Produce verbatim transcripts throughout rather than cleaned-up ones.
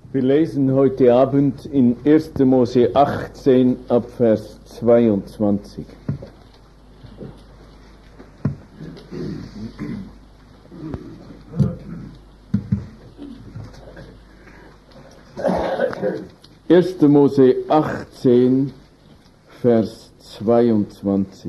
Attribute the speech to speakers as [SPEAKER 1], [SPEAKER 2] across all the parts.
[SPEAKER 1] Wir lesen heute Abend in erster Mose achtzehn ab Vers zweiundzwanzig. erster Mose achtzehn, Vers zweiundzwanzig.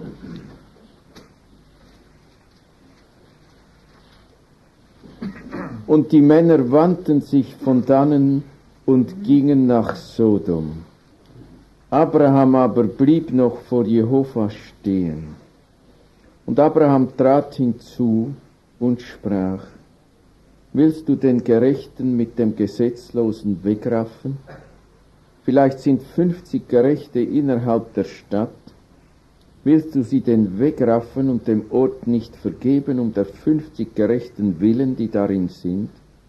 [SPEAKER 1] Und die Männer wandten sich von dannen und gingen nach Sodom. Abraham aber blieb noch vor Jehova stehen. Und Abraham trat hinzu und sprach: Willst du den Gerechten mit dem Gesetzlosen wegraffen? Vielleicht sind fünfzig Gerechte innerhalb der Stadt. Willst du sie denn wegraffen und dem Ort nicht vergeben, um der fünfzig Gerechten willen, die darin sind?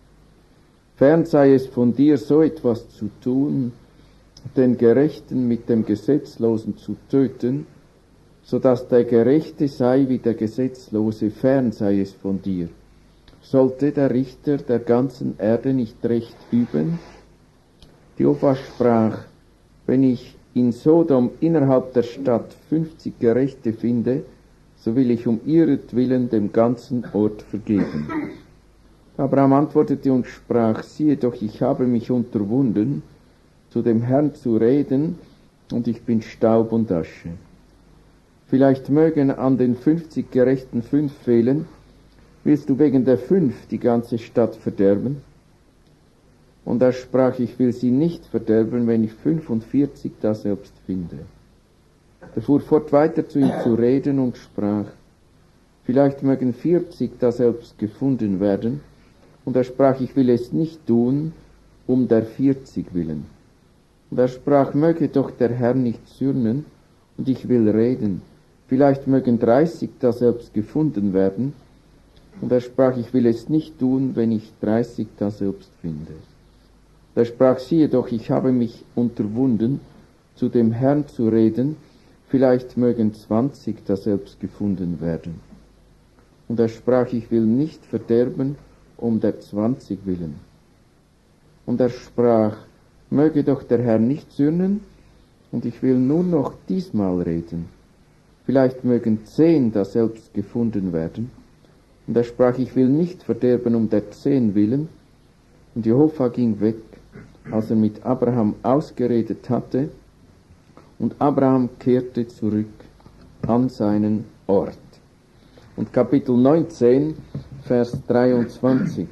[SPEAKER 1] Fern sei es von dir, so etwas zu tun, den Gerechten mit dem Gesetzlosen zu töten, so dass der Gerechte sei wie der Gesetzlose, fern sei es von dir. Sollte der Richter der ganzen Erde nicht Recht üben? Jehova sprach: Wenn ich in Sodom innerhalb der Stadt fünfzig Gerechte finde, so will ich um ihretwillen dem ganzen Ort vergeben. Abraham antwortete und sprach: Siehe doch, ich habe mich unterwunden, zu dem Herrn zu reden, und ich bin Staub und Asche. Vielleicht mögen an den fünfzig Gerechten fünf fehlen. Willst du wegen der fünf die ganze Stadt verderben? Und er sprach: Ich will sie nicht verderben, wenn ich fünfundvierzig daselbst finde. Er fuhr fort weiter zu ihm zu reden und sprach: Vielleicht mögen vierzig daselbst gefunden werden. Und er sprach: Ich will es nicht tun, um der vierzig willen. Und er sprach: Möge doch der Herr nicht zürnen, und ich will reden. Vielleicht mögen dreißig daselbst gefunden werden. Und er sprach: Ich will es nicht tun, wenn ich dreißig daselbst finde. Er sprach: Siehe doch, ich habe mich unterwunden, zu dem Herrn zu reden, vielleicht mögen zwanzig daselbst gefunden werden. Und er sprach: Ich will nicht verderben, um der zwanzig willen. Und er sprach: Möge doch der Herr nicht zürnen, und ich will nur noch diesmal reden. Vielleicht mögen zehn daselbst gefunden werden. Und er sprach: Ich will nicht verderben, um der zehn willen. Und Jehova ging weg, als er mit Abraham ausgeredet hatte, und Abraham kehrte zurück an seinen Ort. Und Kapitel neunzehn, Vers dreiundzwanzig.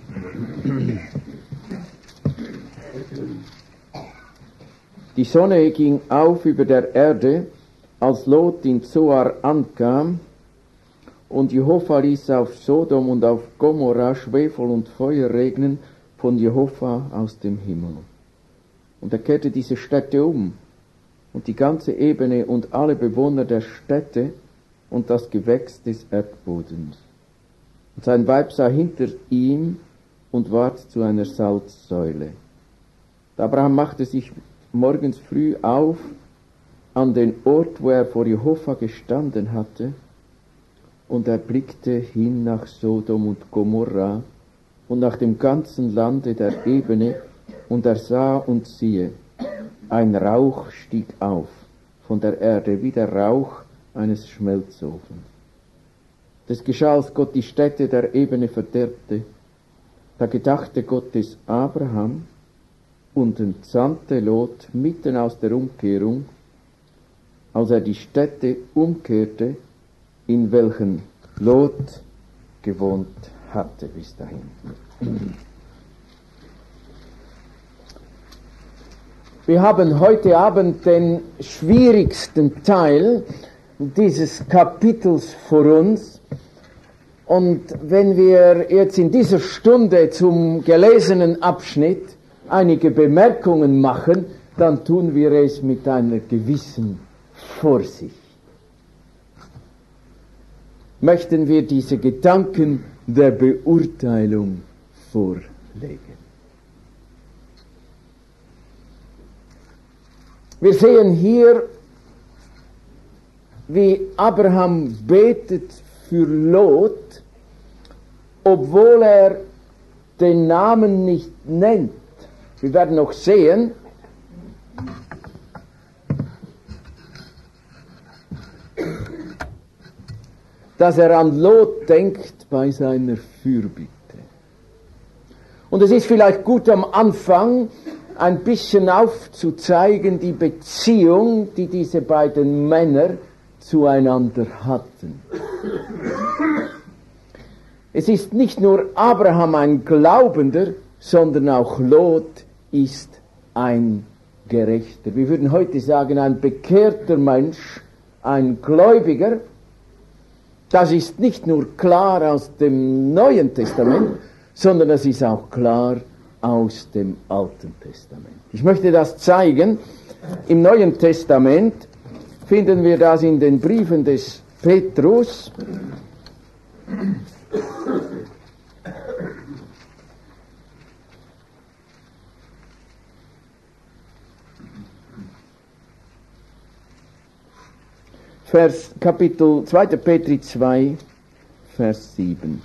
[SPEAKER 1] Die Sonne ging auf über der Erde, als Lot in Zoar ankam, und Jehova ließ auf Sodom und auf Gomorra Schwefel und Feuer regnen von Jehova aus dem Himmel. Und er kehrte diese Städte um, und die ganze Ebene und alle Bewohner der Städte und das Gewächs des Erdbodens. Und sein Weib sah hinter ihm und ward zu einer Salzsäule. Und Abraham machte sich morgens früh auf an den Ort, wo er vor Jehova gestanden hatte, und er blickte hin nach Sodom und Gomorra und nach dem ganzen Lande der Ebene, und er sah und siehe, ein Rauch stieg auf von der Erde, wie der Rauch eines Schmelzofens. Das geschah, als Gott die Städte der Ebene verderbte. Da gedachte Gott des Abraham und entsandte Lot mitten aus der Umkehrung, als er die Städte umkehrte, in welchen Lot gewohnt hatte bis dahin. Wir haben heute Abend den schwierigsten Teil dieses Kapitels vor uns. Und wenn wir jetzt in dieser Stunde zum gelesenen Abschnitt einige Bemerkungen machen, dann tun wir es mit einer gewissen Vorsicht. Möchten wir diese Gedanken der Beurteilung vorlegen. Wir sehen hier, wie Abraham betet für Lot, obwohl er den Namen nicht nennt. Wir werden noch sehen, dass er an Lot denkt bei seiner Fürbitte. Und es ist vielleicht gut am Anfang ein bisschen aufzuzeigen, die Beziehung, die diese beiden Männer zueinander hatten. Es ist nicht nur Abraham ein Glaubender, sondern auch Lot ist ein Gerechter. Wir würden heute sagen, ein bekehrter Mensch, ein Gläubiger. Das ist nicht nur klar aus dem Neuen Testament, sondern das ist auch klar aus dem Alten Testament. Ich möchte das zeigen. Im Neuen Testament finden wir das in den Briefen des Petrus. Vers, Kapitel zweiter. Petrus zwei, Vers sieben.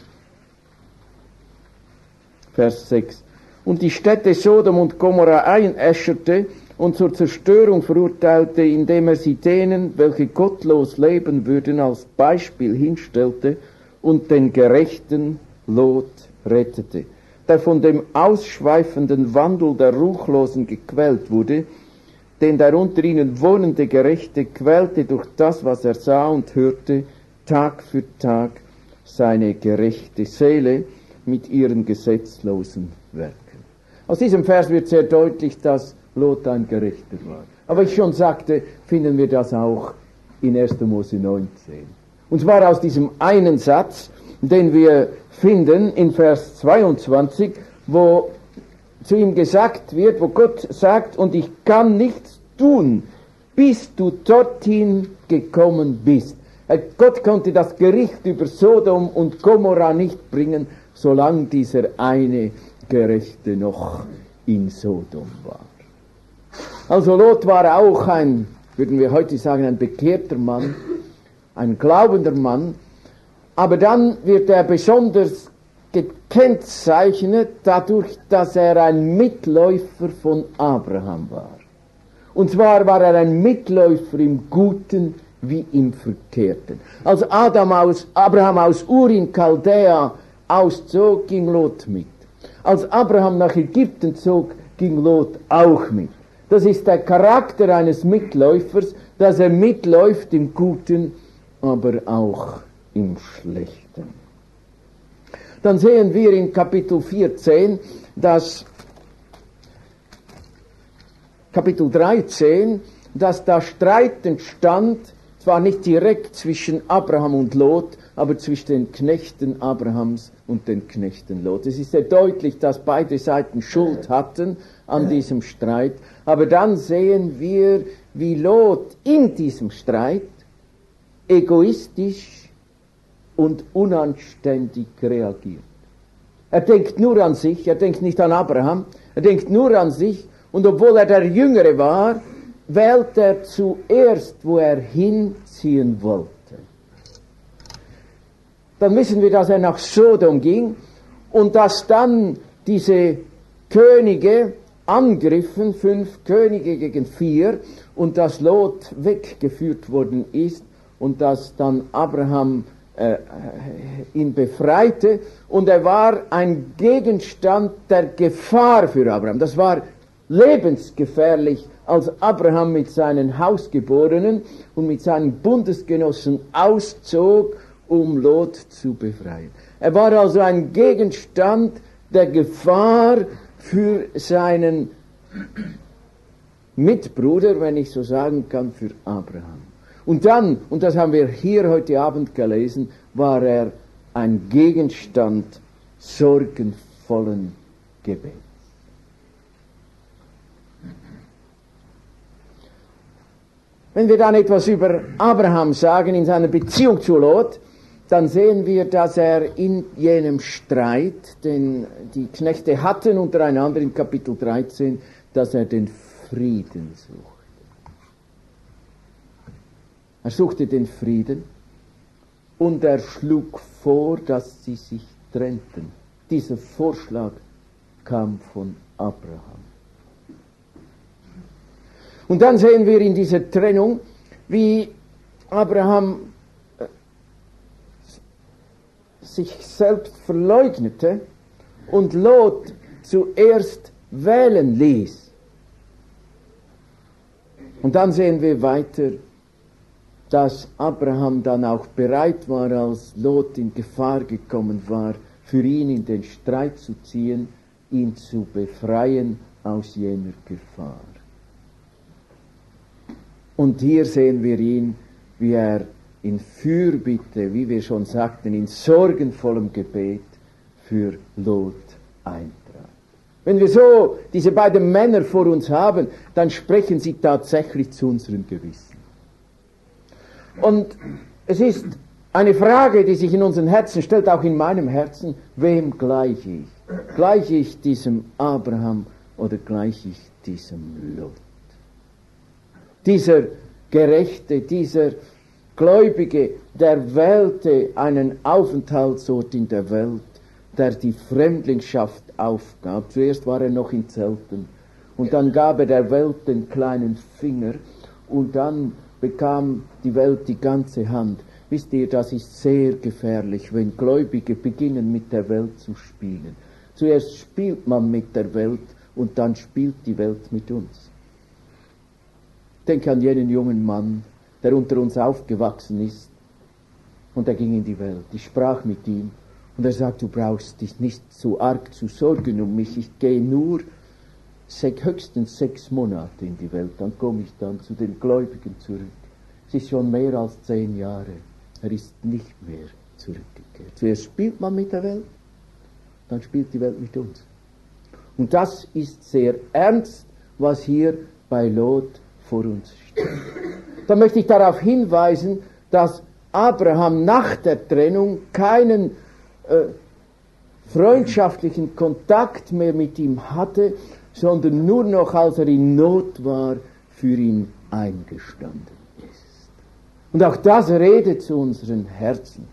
[SPEAKER 1] Vers sechs. Und die Städte Sodom und Gomorra einäscherte und zur Zerstörung verurteilte, indem er sie denen, welche gottlos leben würden, als Beispiel hinstellte und den gerechten Lot rettete, der von dem ausschweifenden Wandel der Ruchlosen gequält wurde, den der unter ihnen wohnende Gerechte quälte durch das, was er sah und hörte, Tag für Tag seine gerechte Seele mit ihren gesetzlosen Werken. Aus diesem Vers wird sehr deutlich, dass Lot ein Gerechter war. Aber ich schon sagte, finden wir das auch in erster Mose neunzehn. Und zwar aus diesem einen Satz, den wir finden in Vers zweiundzwanzig, wo zu ihm gesagt wird, wo Gott sagt, und ich kann nichts tun, bis du dorthin gekommen bist. Gott konnte das Gericht über Sodom und Gomorra nicht bringen, solange dieser eine Gerechte noch in Sodom war. Also Lot war auch ein, würden wir heute sagen, ein bekehrter Mann, ein glaubender Mann, aber dann wird er besonders gekennzeichnet dadurch, dass er ein Mitläufer von Abraham war. Und zwar war er ein Mitläufer im Guten wie im Verkehrten. Als Adam aus, Abraham aus Ur in Chaldea auszog, ging Lot mit. Als Abraham nach Ägypten zog, ging Lot auch mit. Das ist der Charakter eines Mitläufers, dass er mitläuft im Guten, aber auch im Schlechten. Dann sehen wir in Kapitel vierzehn, dass Kapitel dreizehn, dass da Streit entstand, zwar nicht direkt zwischen Abraham und Lot, aber zwischen den Knechten Abrahams und den Knechten Lot. Es ist sehr deutlich, dass beide Seiten Schuld hatten an diesem Streit, aber dann sehen wir, wie Lot in diesem Streit egoistisch und unanständig reagiert. Er denkt nur an sich, er denkt nicht an Abraham, er denkt nur an sich, und obwohl er der Jüngere war, wählt er zuerst, wo er hinziehen wollte. Dann wissen wir, dass er nach Sodom ging und dass dann diese Könige angriffen, fünf Könige gegen vier, und dass Lot weggeführt worden ist und dass dann Abraham äh, ihn befreite, und er war ein Gegenstand der Gefahr für Abraham. Das war lebensgefährlich, als Abraham mit seinen Hausgeborenen und mit seinen Bundesgenossen auszog, um Lot zu befreien. Er war also ein Gegenstand der Gefahr für seinen Mitbruder, wenn ich so sagen kann, für Abraham. Und dann, und das haben wir hier heute Abend gelesen, war er ein Gegenstand sorgenvollen Gebets. Wenn wir dann etwas über Abraham sagen, in seiner Beziehung zu Lot, dann sehen wir, dass er in jenem Streit, den die Knechte hatten untereinander in Kapitel dreizehn, dass er den Frieden suchte. Er suchte den Frieden und er schlug vor, dass sie sich trennten. Dieser Vorschlag kam von Abraham. Und dann sehen wir in dieser Trennung, wie Abraham sich selbst verleugnete und Lot zuerst wählen ließ. Und dann sehen wir weiter, dass Abraham dann auch bereit war, als Lot in Gefahr gekommen war, für ihn in den Streit zu ziehen, ihn zu befreien aus jener Gefahr. Und hier sehen wir ihn, wie er in Fürbitte, wie wir schon sagten, in sorgenvollem Gebet für Lot eintrat. Wenn wir so diese beiden Männer vor uns haben, dann sprechen sie tatsächlich zu unserem Gewissen. Und es ist eine Frage, die sich in unseren Herzen stellt, auch in meinem Herzen: Wem gleiche ich? Gleiche ich diesem Abraham oder gleiche ich diesem Lot? Dieser Gerechte, dieser Gläubige, der wählte einen Aufenthaltsort in der Welt, der die Fremdlingschaft aufgab. Zuerst war er noch in Zelten und dann gab er der Welt den kleinen Finger und dann bekam die Welt die ganze Hand. Wisst ihr, das ist sehr gefährlich, wenn Gläubige beginnen mit der Welt zu spielen. Zuerst spielt man mit der Welt und dann spielt die Welt mit uns. Denke an jenen jungen Mann, der unter uns aufgewachsen ist, und er ging in die Welt. Ich sprach mit ihm und er sagt: Du brauchst dich nicht so arg zu sorgen um mich, ich gehe nur sech, höchstens sechs Monate in die Welt, dann komme ich dann zu den Gläubigen zurück. Es ist schon mehr als zehn Jahre, er ist nicht mehr zurückgekehrt. Zuerst spielt man mit der Welt, dann spielt die Welt mit uns. Und das ist sehr ernst, was hier bei Lot vor uns steht. Da möchte ich darauf hinweisen, dass Abraham nach der Trennung keinen äh, freundschaftlichen Kontakt mehr mit ihm hatte, sondern nur noch, als er in Not war, für ihn eingestanden ist. Und auch das redet zu unseren Herzen.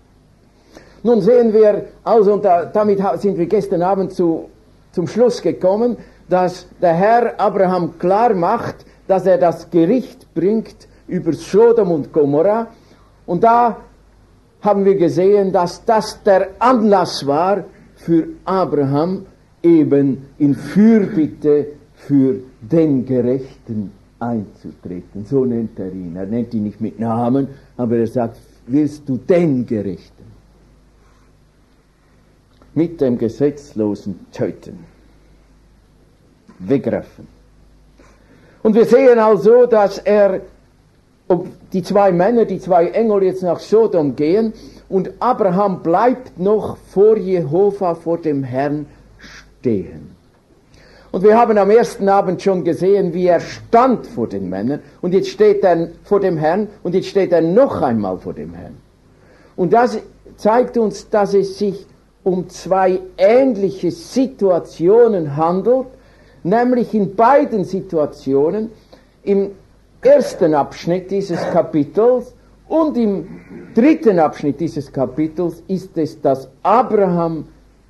[SPEAKER 1] Nun sehen wir, also, und da, damit sind wir gestern Abend zu, zum Schluss gekommen, dass der Herr Abraham klar macht, dass er das Gericht bringt über Sodom und Gomorra. Und da haben wir gesehen, dass das der Anlass war für Abraham, eben in Fürbitte für den Gerechten einzutreten. So nennt er ihn. Er nennt ihn nicht mit Namen, aber er sagt: Willst du den Gerechten mit dem Gesetzlosen töten, wegwerfen? Und wir sehen also, dass er, ob die zwei Männer, die zwei Engel jetzt nach Sodom gehen, und Abraham bleibt noch vor Jehova, vor dem Herrn stehen. Und wir haben am ersten Abend schon gesehen, wie er stand vor den Männern, und jetzt steht er vor dem Herrn, und jetzt steht er noch einmal vor dem Herrn. Und das zeigt uns, dass es sich um zwei ähnliche Situationen handelt, nämlich in beiden Situationen, im ersten Abschnitt dieses Kapitels und im dritten Abschnitt dieses Kapitels, ist es, dass Abraham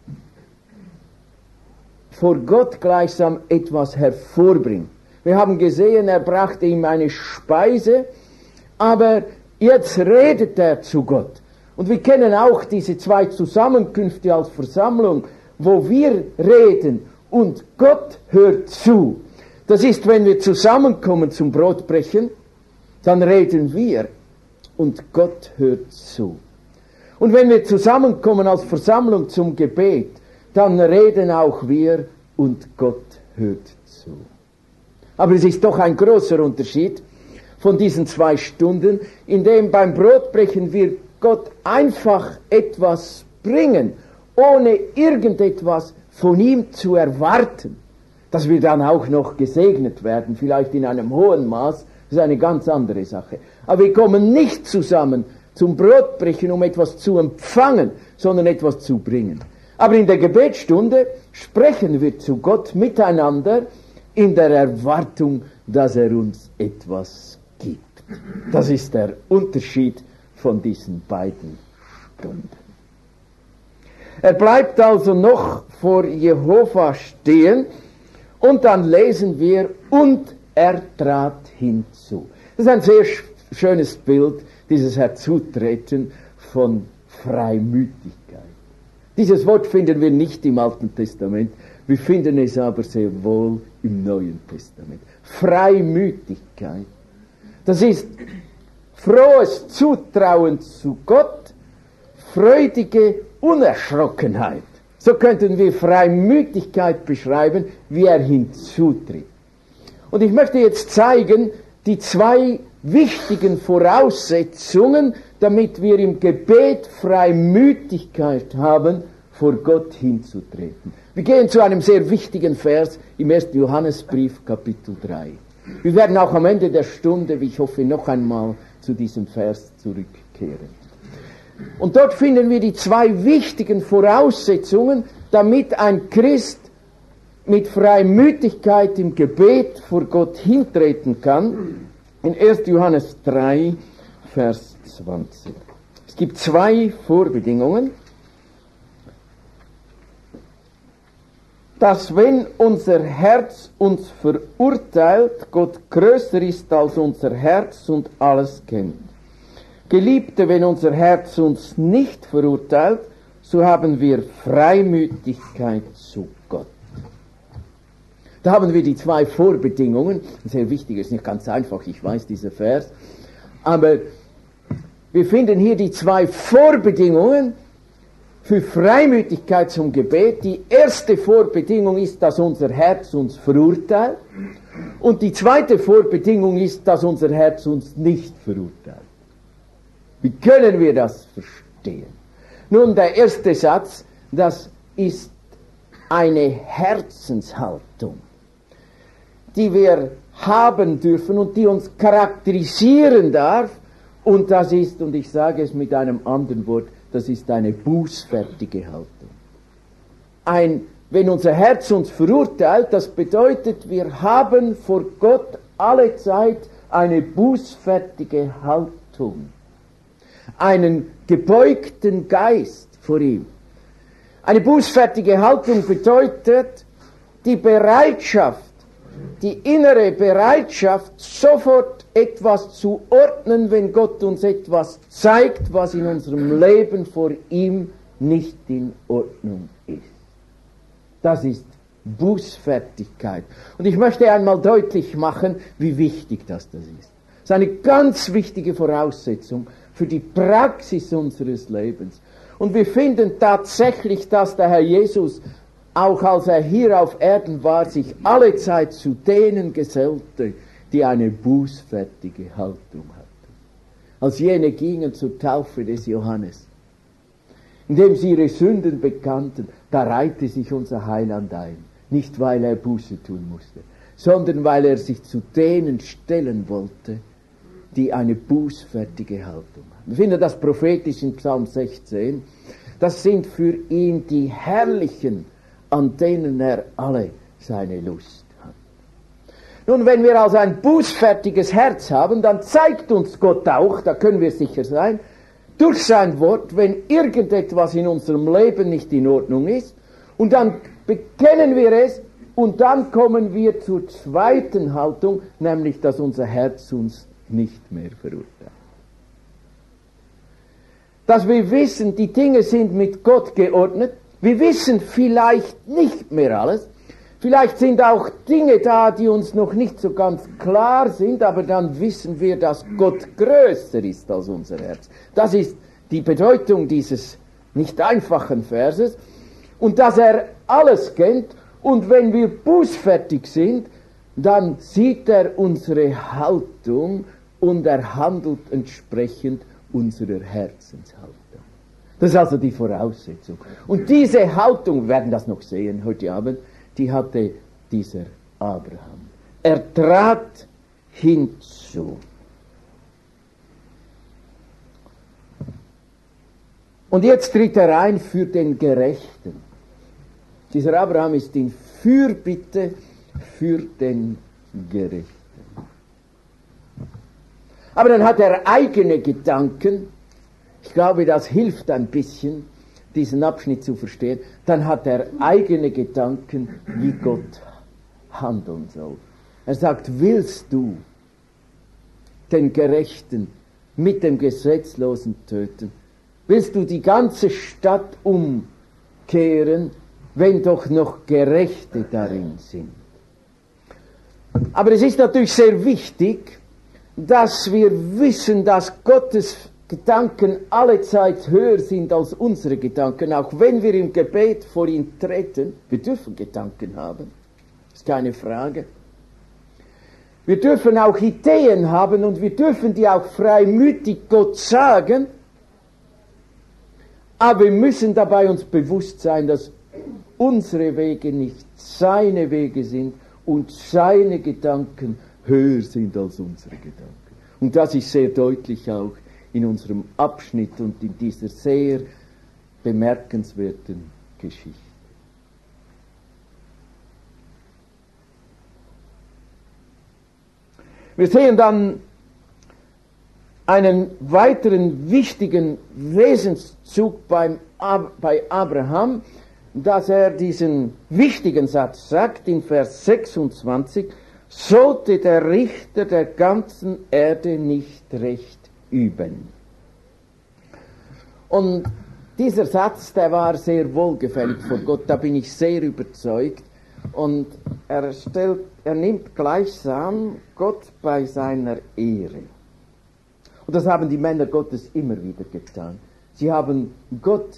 [SPEAKER 1] vor Gott gleichsam etwas hervorbringt. Wir haben gesehen, er brachte ihm eine Speise, aber jetzt redet er zu Gott. Und wir kennen auch diese zwei Zusammenkünfte als Versammlung, wo wir reden und Gott hört zu. Das ist, wenn wir zusammenkommen zum Brotbrechen, dann reden wir und Gott hört zu. Und wenn wir zusammenkommen als Versammlung zum Gebet, dann reden auch wir und Gott hört zu. Aber es ist doch ein großer Unterschied von diesen zwei Stunden, in dem beim Brotbrechen wir Gott einfach etwas bringen, ohne irgendetwas von ihm zu erwarten. Dass wir dann auch noch gesegnet werden, vielleicht in einem hohen Maß, ist eine ganz andere Sache. Aber wir kommen nicht zusammen zum Brotbrechen, um etwas zu empfangen, sondern etwas zu bringen. Aber in der Gebetsstunde sprechen wir zu Gott miteinander in der Erwartung, dass er uns etwas gibt. Das ist der Unterschied von diesen beiden Stunden. Er bleibt also noch vor Jehova stehen und dann lesen wir, und Er trat hinzu. Das ist ein sehr schönes Bild, dieses Herzutreten von Freimütigkeit. Dieses Wort finden wir nicht im Alten Testament, wir finden es aber sehr wohl im Neuen Testament. Freimütigkeit. Das ist frohes Zutrauen zu Gott, freudige Unerschrockenheit. So könnten wir Freimütigkeit beschreiben, wie er hinzutritt. Und ich möchte jetzt zeigen, die zwei wichtigen Voraussetzungen, damit wir im Gebet Freimütigkeit haben, vor Gott hinzutreten. Wir gehen zu einem sehr wichtigen Vers im ersten Johannesbrief, Kapitel drei. Wir werden auch am Ende der Stunde, wie ich hoffe, noch einmal zu diesem Vers zurückkehren. Und dort finden wir die zwei wichtigen Voraussetzungen, damit ein Christ mit Freimütigkeit im Gebet vor Gott hintreten kann. In ersten Johannes drei, Vers zwanzig. Es gibt zwei Vorbedingungen. Dass wenn unser Herz uns verurteilt, Gott größer ist als unser Herz und alles kennt. Geliebte, wenn unser Herz uns nicht verurteilt, so haben wir Freimütigkeit zu Gott. Da haben wir die zwei Vorbedingungen. Sehr wichtig, ist nicht ganz einfach, ich weiß, dieser Vers. Aber wir finden hier die zwei Vorbedingungen für Freimütigkeit zum Gebet. Die erste Vorbedingung ist, dass unser Herz uns verurteilt. Und die zweite Vorbedingung ist, dass unser Herz uns nicht verurteilt. Wie können wir das verstehen? Nun, der erste Satz, das ist eine Herzenshaltung, die wir haben dürfen und die uns charakterisieren darf. Und das ist, und ich sage es mit einem anderen Wort, das ist eine bußfertige Haltung. Ein, wenn unser Herz uns verurteilt, das bedeutet, wir haben vor Gott alle Zeit eine bußfertige Haltung. Einen gebeugten Geist vor ihm. Eine bußfertige Haltung bedeutet die Bereitschaft, die innere Bereitschaft, sofort etwas zu ordnen, wenn Gott uns etwas zeigt, was in unserem Leben vor ihm nicht in Ordnung ist. Das ist Bußfertigkeit. Und ich möchte einmal deutlich machen, wie wichtig das, das ist. Das ist eine ganz wichtige Voraussetzung für die Praxis unseres Lebens. Und wir finden tatsächlich, dass der Herr Jesus, auch als er hier auf Erden war, sich alle Zeit zu denen gesellte, die eine bußfertige Haltung hatten. Als jene gingen zur Taufe des Johannes, indem sie ihre Sünden bekannten, da reihte sich unser Heiland ein. Nicht, weil er Buße tun musste, sondern weil er sich zu denen stellen wollte, die eine bußfertige Haltung haben. Wir finden das prophetisch in Psalm sechzehn. Das sind für ihn die Herrlichen, an denen er alle seine Lust hat. Nun, wenn wir also ein bußfertiges Herz haben, dann zeigt uns Gott auch, da können wir sicher sein, durch sein Wort, wenn irgendetwas in unserem Leben nicht in Ordnung ist, und dann bekennen wir es, und dann kommen wir zur zweiten Haltung, nämlich, dass unser Herz uns nicht mehr verurteilt. Dass wir wissen, die Dinge sind mit Gott geordnet. Wir wissen vielleicht nicht mehr alles. Vielleicht sind auch Dinge da, die uns noch nicht so ganz klar sind, aber dann wissen wir, dass Gott größer ist als unser Herz. Das ist die Bedeutung dieses nicht einfachen Verses. Und dass er alles kennt, und wenn wir bußfertig sind, dann sieht er unsere Haltung und er handelt entsprechend unserer Herzenshaltung. Das ist also die Voraussetzung. Und diese Haltung, wir werden das noch sehen heute Abend, die hatte dieser Abraham. Er trat hinzu. Und jetzt tritt er ein für den Gerechten. Dieser Abraham ist in Fürbitte für den Gerechten. Aber dann hat er eigene Gedanken. Ich glaube, das hilft ein bisschen, diesen Abschnitt zu verstehen. Dann hat er eigene Gedanken, wie Gott handeln soll. Er sagt, willst du den Gerechten mit dem Gesetzlosen töten? Willst du die ganze Stadt umkehren, wenn doch noch Gerechte darin sind? Aber es ist natürlich sehr wichtig, dass wir wissen, dass Gottes Gedanken allezeit höher sind als unsere Gedanken, auch wenn wir im Gebet vor ihn treten. Wir dürfen Gedanken haben, ist keine Frage. Wir dürfen auch Ideen haben und wir dürfen die auch freimütig Gott sagen, aber wir müssen dabei uns bewusst sein, dass unsere Wege nicht seine Wege sind und seine Gedanken höher sind als unsere Gedanken. Und das ist sehr deutlich auch in unserem Abschnitt und in dieser sehr bemerkenswerten Geschichte. Wir sehen dann einen weiteren wichtigen Wesenszug beim Ab- bei Abraham, dass er diesen wichtigen Satz sagt in Vers sechsundzwanzig, sollte der Richter der ganzen Erde nicht Recht üben. Und dieser Satz, der war sehr wohlgefällig vor Gott, da bin ich sehr überzeugt. Und er, stellt, er nimmt gleichsam Gott bei seiner Ehre. Und das haben die Männer Gottes immer wieder getan. Sie haben Gott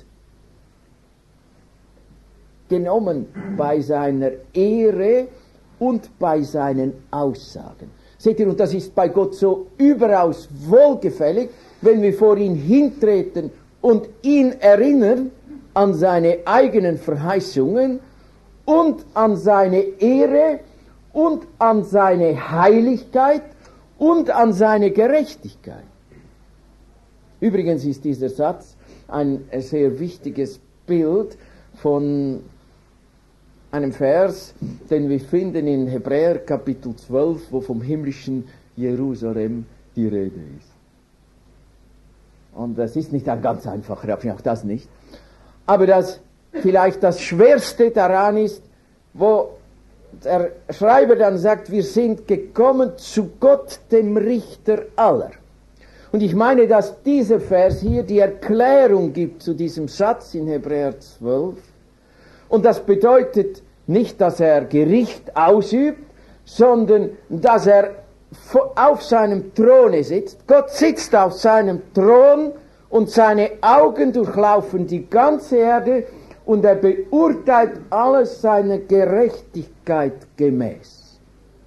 [SPEAKER 1] genommen bei seiner Ehre und bei seinen Aussagen. Seht ihr, und das ist bei Gott so überaus wohlgefällig, wenn wir vor ihn hintreten und ihn erinnern an seine eigenen Verheißungen und an seine Ehre und an seine Heiligkeit und an seine Gerechtigkeit. Übrigens ist dieser Satz ein sehr wichtiges Bild von einem Vers, den wir finden in Hebräer Kapitel zwölf, wo vom himmlischen Jerusalem die Rede ist. Und das ist nicht ein ganz einfacher Abschnitt, auch das nicht. Aber das vielleicht das Schwerste daran ist, wo der Schreiber dann sagt, wir sind gekommen zu Gott, dem Richter aller. Und ich meine, dass dieser Vers hier die Erklärung gibt zu diesem Satz in Hebräer zwölf. Und das bedeutet nicht, dass er Gericht ausübt, sondern dass er auf seinem Throne sitzt. Gott sitzt auf seinem Thron und seine Augen durchlaufen die ganze Erde und er beurteilt alles seiner Gerechtigkeit gemäß.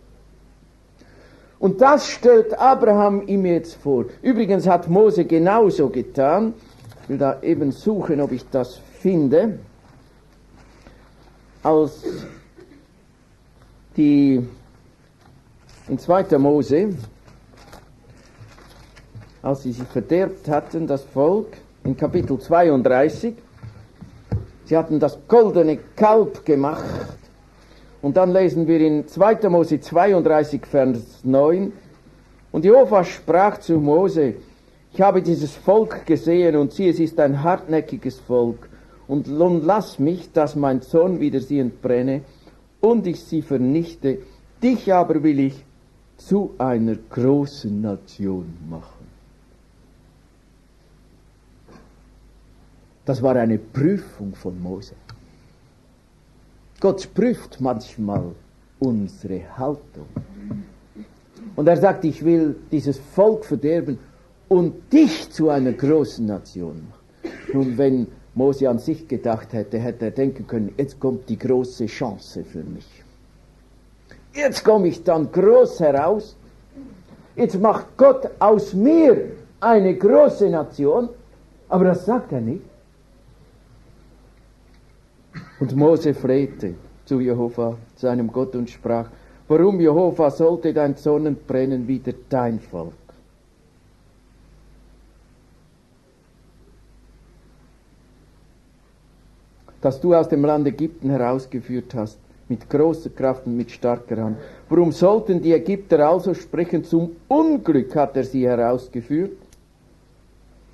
[SPEAKER 1] Und das stellt Abraham ihm jetzt vor. Übrigens hat Mose genauso getan. Ich will da eben suchen, ob ich das finde. Als die in zweiter Mose, als sie sich verderbt hatten, das Volk, in Kapitel zweiunddreißig, sie hatten das goldene Kalb gemacht. Und dann lesen wir in zweiter Mose zweiunddreißig, Vers neun, und Jehova sprach zu Mose, ich habe dieses Volk gesehen und siehe, es ist ein hartnäckiges Volk. Und nun lass mich, dass mein Zorn wieder sie entbrenne und ich sie vernichte. Dich aber will ich zu einer großen Nation machen. Das war eine Prüfung von Mose. Gott prüft manchmal unsere Haltung. Und er sagt, ich will dieses Volk verderben und dich zu einer großen Nation machen. Nun, wenn Mose an sich gedacht hätte, hätte er denken können, jetzt kommt die große Chance für mich. Jetzt komme ich dann groß heraus. Jetzt macht Gott aus mir eine große Nation. Aber das sagt er nicht. Und Mose flehte zu Jehova, seinem Gott, und sprach, warum, Jehova, sollte dein Zorn entbrennen wider dein Volk? Das du aus dem Land Ägypten herausgeführt hast, mit großer Kraft und mit starker Hand. Warum sollten die Ägypter also sprechen, zum Unglück hat er sie herausgeführt?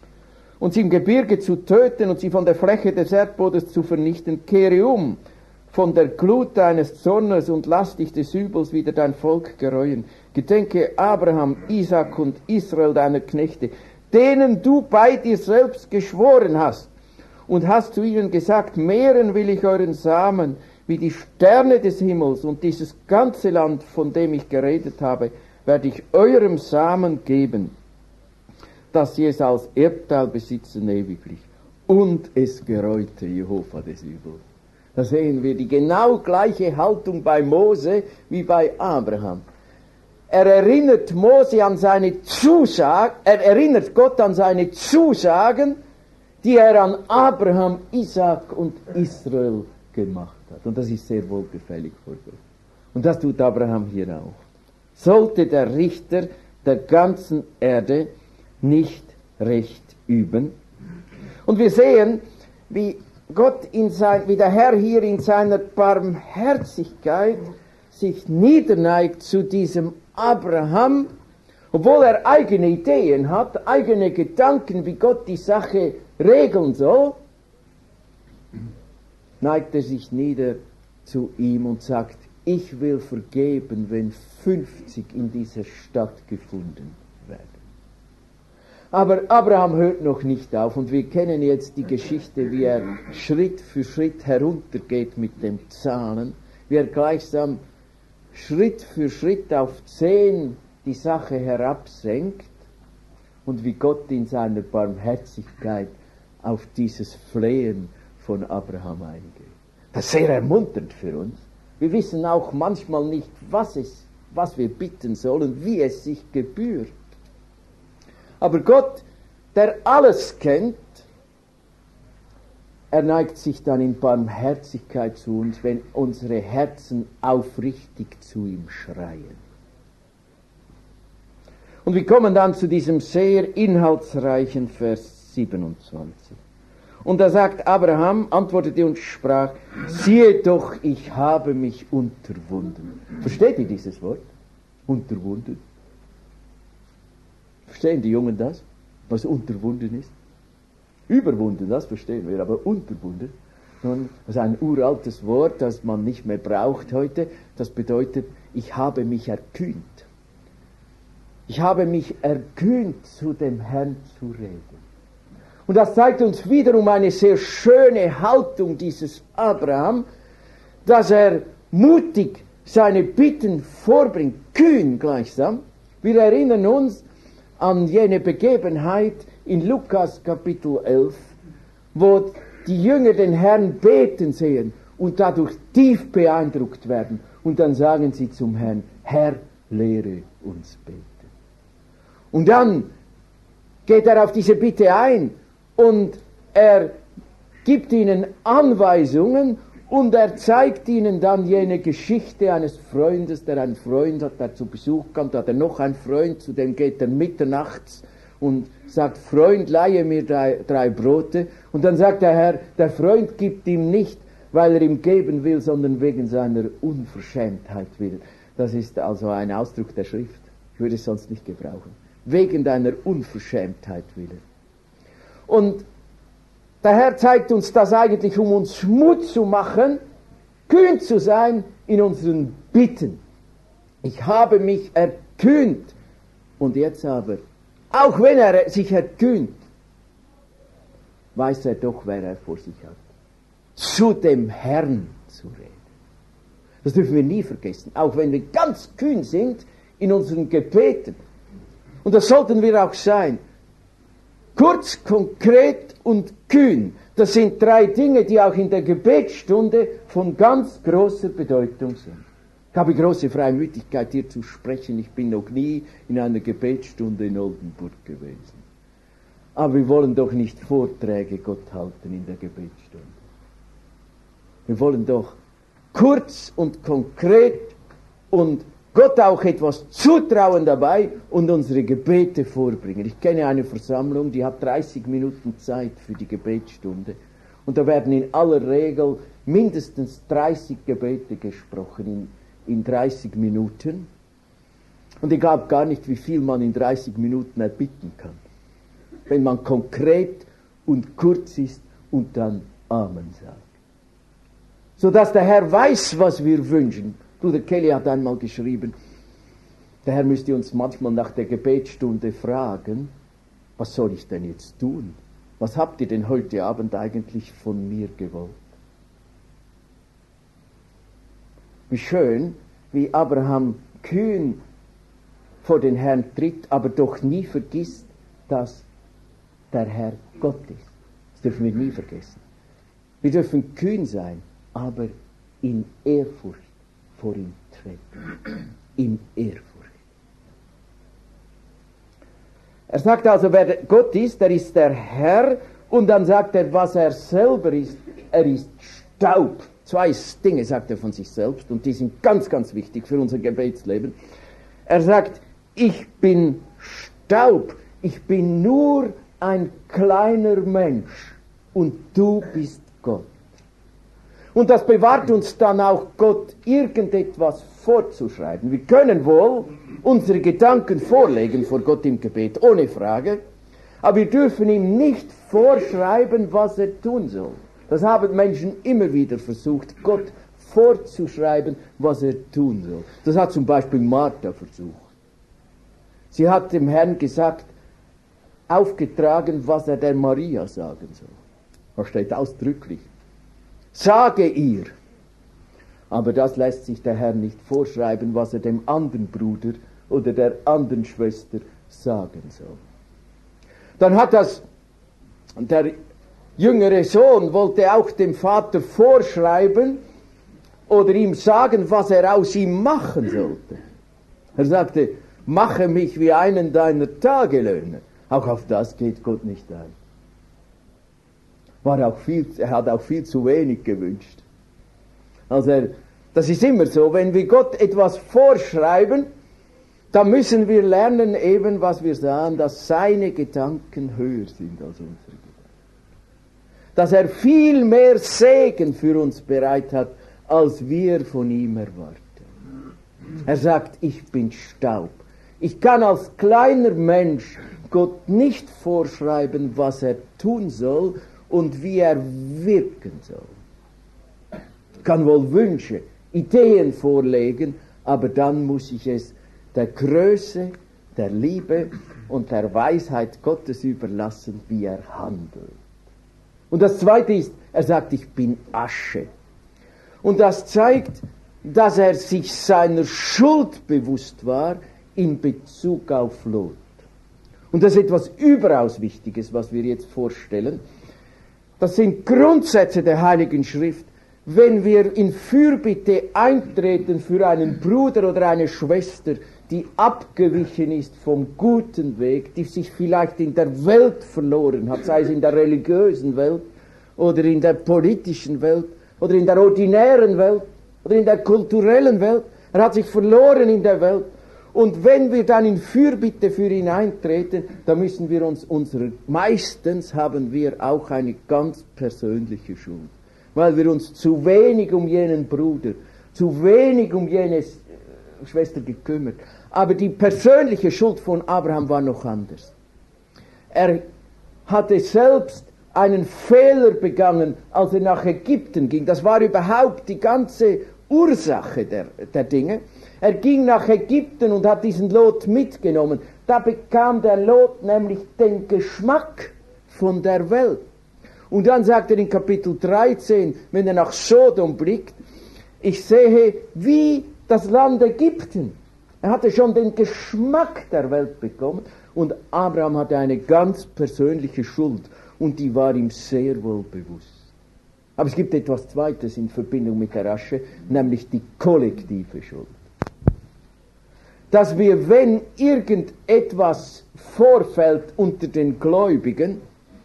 [SPEAKER 1] Und sie im Gebirge zu töten und sie von der Fläche des Erdbodens zu vernichten, kehre um, von der Glut deines Zornes und lass dich des Übels wieder dein Volk gereuen. Gedenke Abraham, Isaak und Israel, deiner Knechte, denen du bei dir selbst geschworen hast, und hast zu ihnen gesagt, mehren will ich euren Samen, wie die Sterne des Himmels, und dieses ganze Land, von dem ich geredet habe, werde ich eurem Samen geben, dass sie es als Erbteil besitzen ewiglich. Und es gereute Jehova des Übels. Da sehen wir die genau gleiche Haltung bei Mose wie bei Abraham. Er erinnert Mose an seine Zusagen, er erinnert Gott an seine Zusagen, die er an Abraham, Isaak und Israel gemacht hat. Und das ist sehr wohlgefällig vor Gott. Und das tut Abraham hier auch. Sollte der Richter der ganzen Erde nicht Recht üben? Und wir sehen, wie Gott in sein, wie der Herr hier in seiner Barmherzigkeit sich niederneigt zu diesem Abraham, obwohl er eigene Ideen hat, eigene Gedanken, wie Gott die Sache regeln soll, neigt er sich nieder zu ihm und sagt, ich will vergeben, wenn fünfzig in dieser Stadt gefunden werden. Aber Abraham hört noch nicht auf, und wir kennen jetzt die Geschichte, wie er Schritt für Schritt heruntergeht mit dem Zahlen, wie er gleichsam Schritt für Schritt auf zehn die Sache herabsenkt und wie Gott in seiner Barmherzigkeit auf dieses Flehen von Abraham eingeht. Das ist sehr ermunternd für uns. Wir wissen auch manchmal nicht, was, es, was wir bitten sollen, wie es sich gebührt. Aber Gott, der alles kennt, er neigt sich dann in Barmherzigkeit zu uns, wenn unsere Herzen aufrichtig zu ihm schreien. Und wir kommen dann zu diesem sehr inhaltsreichen Vers siebenundzwanzig. Und da sagt Abraham, antwortete und sprach, siehe doch, ich habe mich unterwunden. Versteht ihr dieses Wort? Unterwunden. Verstehen die Jungen das, was unterwunden ist? Überwunden, das verstehen wir, aber unterwunden, das ist ein uraltes Wort, das man nicht mehr braucht heute. Das bedeutet, ich habe mich erkühnt. Ich habe mich erkühnt, zu dem Herrn zu reden. Und das zeigt uns wiederum eine sehr schöne Haltung dieses Abraham, dass er mutig seine Bitten vorbringt, kühn gleichsam. Wir erinnern uns an jene Begebenheit in Lukas Kapitel elf, wo die Jünger den Herrn beten sehen und dadurch tief beeindruckt werden. Und dann sagen sie zum Herrn, Herr, lehre uns beten. Und dann geht er auf diese Bitte ein und er gibt ihnen Anweisungen und er zeigt ihnen dann jene Geschichte eines Freundes, der einen Freund hat, der zu Besuch kommt, hat er noch einen Freund, zu dem geht er mitternachts und sagt, Freund, leihe mir drei, drei Brote. Und dann sagt der Herr, der Freund gibt ihm nicht, weil er ihm geben will, sondern wegen seiner Unverschämtheit will. Das ist also ein Ausdruck der Schrift. Ich würde es sonst nicht gebrauchen. Wegen deiner Unverschämtheit willen. Und der Herr zeigt uns das eigentlich, um uns Mut zu machen, kühn zu sein in unseren Bitten. Ich habe mich erkühnt. Und jetzt aber, auch wenn er sich erkühnt, weiß er doch, wer er vor sich hat. Zu dem Herrn zu reden. Das dürfen wir nie vergessen. Auch wenn wir ganz kühn sind in unseren Gebeten. Und das sollten wir auch sein. Kurz, konkret und kühn. Das sind drei Dinge, die auch in der Gebetsstunde von ganz großer Bedeutung sind. Ich habe große Freimütigkeit, hier zu sprechen. Ich bin noch nie in einer Gebetsstunde in Oldenburg gewesen. Aber wir wollen doch nicht Vorträge Gott halten in der Gebetsstunde. Wir wollen doch kurz und konkret und Gott auch etwas zutrauen dabei und unsere Gebete vorbringen. Ich kenne eine Versammlung, die hat dreißig Minuten Zeit für die Gebetsstunde. Und da werden in aller Regel mindestens dreißig Gebete gesprochen in, in dreißig Minuten. Und ich glaube gar nicht, wie viel man in dreißig Minuten erbitten kann. Wenn man konkret und kurz ist und dann Amen sagt. sodass der Herr weiß, was wir wünschen. Bruder Kelly hat einmal geschrieben, der Herr müsste uns manchmal nach der Gebetsstunde fragen, was soll ich denn jetzt tun? Was habt ihr denn heute Abend eigentlich von mir gewollt? Wie schön, wie Abraham kühn vor den Herrn tritt, aber doch nie vergisst, dass der Herr Gott ist. Das dürfen wir nie vergessen. Wir dürfen kühn sein, aber in Ehrfurcht vor ihm treten. In Ehrfurcht. Er sagt also, wer Gott ist, der ist der Herr, und dann sagt er, was er selber ist, er ist Staub. Zwei Dinge sagt er von sich selbst, und die sind ganz, ganz wichtig für unser Gebetsleben. Er sagt, ich bin Staub, ich bin nur ein kleiner Mensch, und du bist Gott. Und das bewahrt uns dann auch, Gott irgendetwas vorzuschreiben. Wir können wohl unsere Gedanken vorlegen vor Gott im Gebet, ohne Frage, aber wir dürfen ihm nicht vorschreiben, was er tun soll. Das haben Menschen immer wieder versucht, Gott vorzuschreiben, was er tun soll. Das hat zum Beispiel Martha versucht. Sie hat dem Herrn gesagt, aufgetragen, was er der Maria sagen soll. Das steht ausdrücklich. Sage ihr. Aber das lässt sich der Herr nicht vorschreiben, was er dem anderen Bruder oder der anderen Schwester sagen soll. Dann hat das, der jüngere Sohn wollte auch dem Vater vorschreiben oder ihm sagen, was er aus ihm machen sollte. Er sagte, mache mich wie einen deiner Tagelöhner. Auch auf das geht Gott nicht ein. War auch viel, er hat auch viel zu wenig gewünscht. Also er, das ist immer so, wenn wir Gott etwas vorschreiben, dann müssen wir lernen, eben was wir sahen, dass seine Gedanken höher sind als unsere Gedanken. Dass er viel mehr Segen für uns bereit hat, als wir von ihm erwarten. Er sagt, ich bin Staub. Ich kann als kleiner Mensch Gott nicht vorschreiben, was er tun soll und wie er wirken soll. Ich kann wohl Wünsche, Ideen vorlegen, aber dann muss ich es der Größe, der Liebe und der Weisheit Gottes überlassen, wie er handelt. Und das Zweite ist, er sagt, ich bin Asche. Und das zeigt, dass er sich seiner Schuld bewusst war in Bezug auf Lot. Und das ist etwas überaus Wichtiges, was wir jetzt vorstellen. Das sind Grundsätze der Heiligen Schrift. Wenn wir in Fürbitte eintreten für einen Bruder oder eine Schwester, die abgewichen ist vom guten Weg, die sich vielleicht in der Welt verloren hat, sei es in der religiösen Welt oder in der politischen Welt oder in der ordinären Welt oder in der kulturellen Welt, er hat sich verloren in der Welt. Und wenn wir dann in Fürbitte für ihn eintreten, dann müssen wir uns unserer, meistens haben wir auch eine ganz persönliche Schuld, weil wir uns zu wenig um jenen Bruder, zu wenig um jene Schwester gekümmert. Aber die persönliche Schuld von Abraham war noch anders. Er hatte selbst einen Fehler begangen, als er nach Ägypten ging. Das war überhaupt die ganze Ursache der, der Dinge. Er ging nach Ägypten und hat diesen Lot mitgenommen. Da bekam der Lot nämlich den Geschmack von der Welt. Und dann sagt er in Kapitel dreizehn, wenn er nach Sodom blickt, ich sehe wie das Land Ägypten. Er hatte schon den Geschmack der Welt bekommen und Abraham hatte eine ganz persönliche Schuld und die war ihm sehr wohl bewusst. Aber es gibt etwas Zweites in Verbindung mit der Asche, nämlich die kollektive Schuld. Dass wir, wenn irgendetwas vorfällt unter den Gläubigen,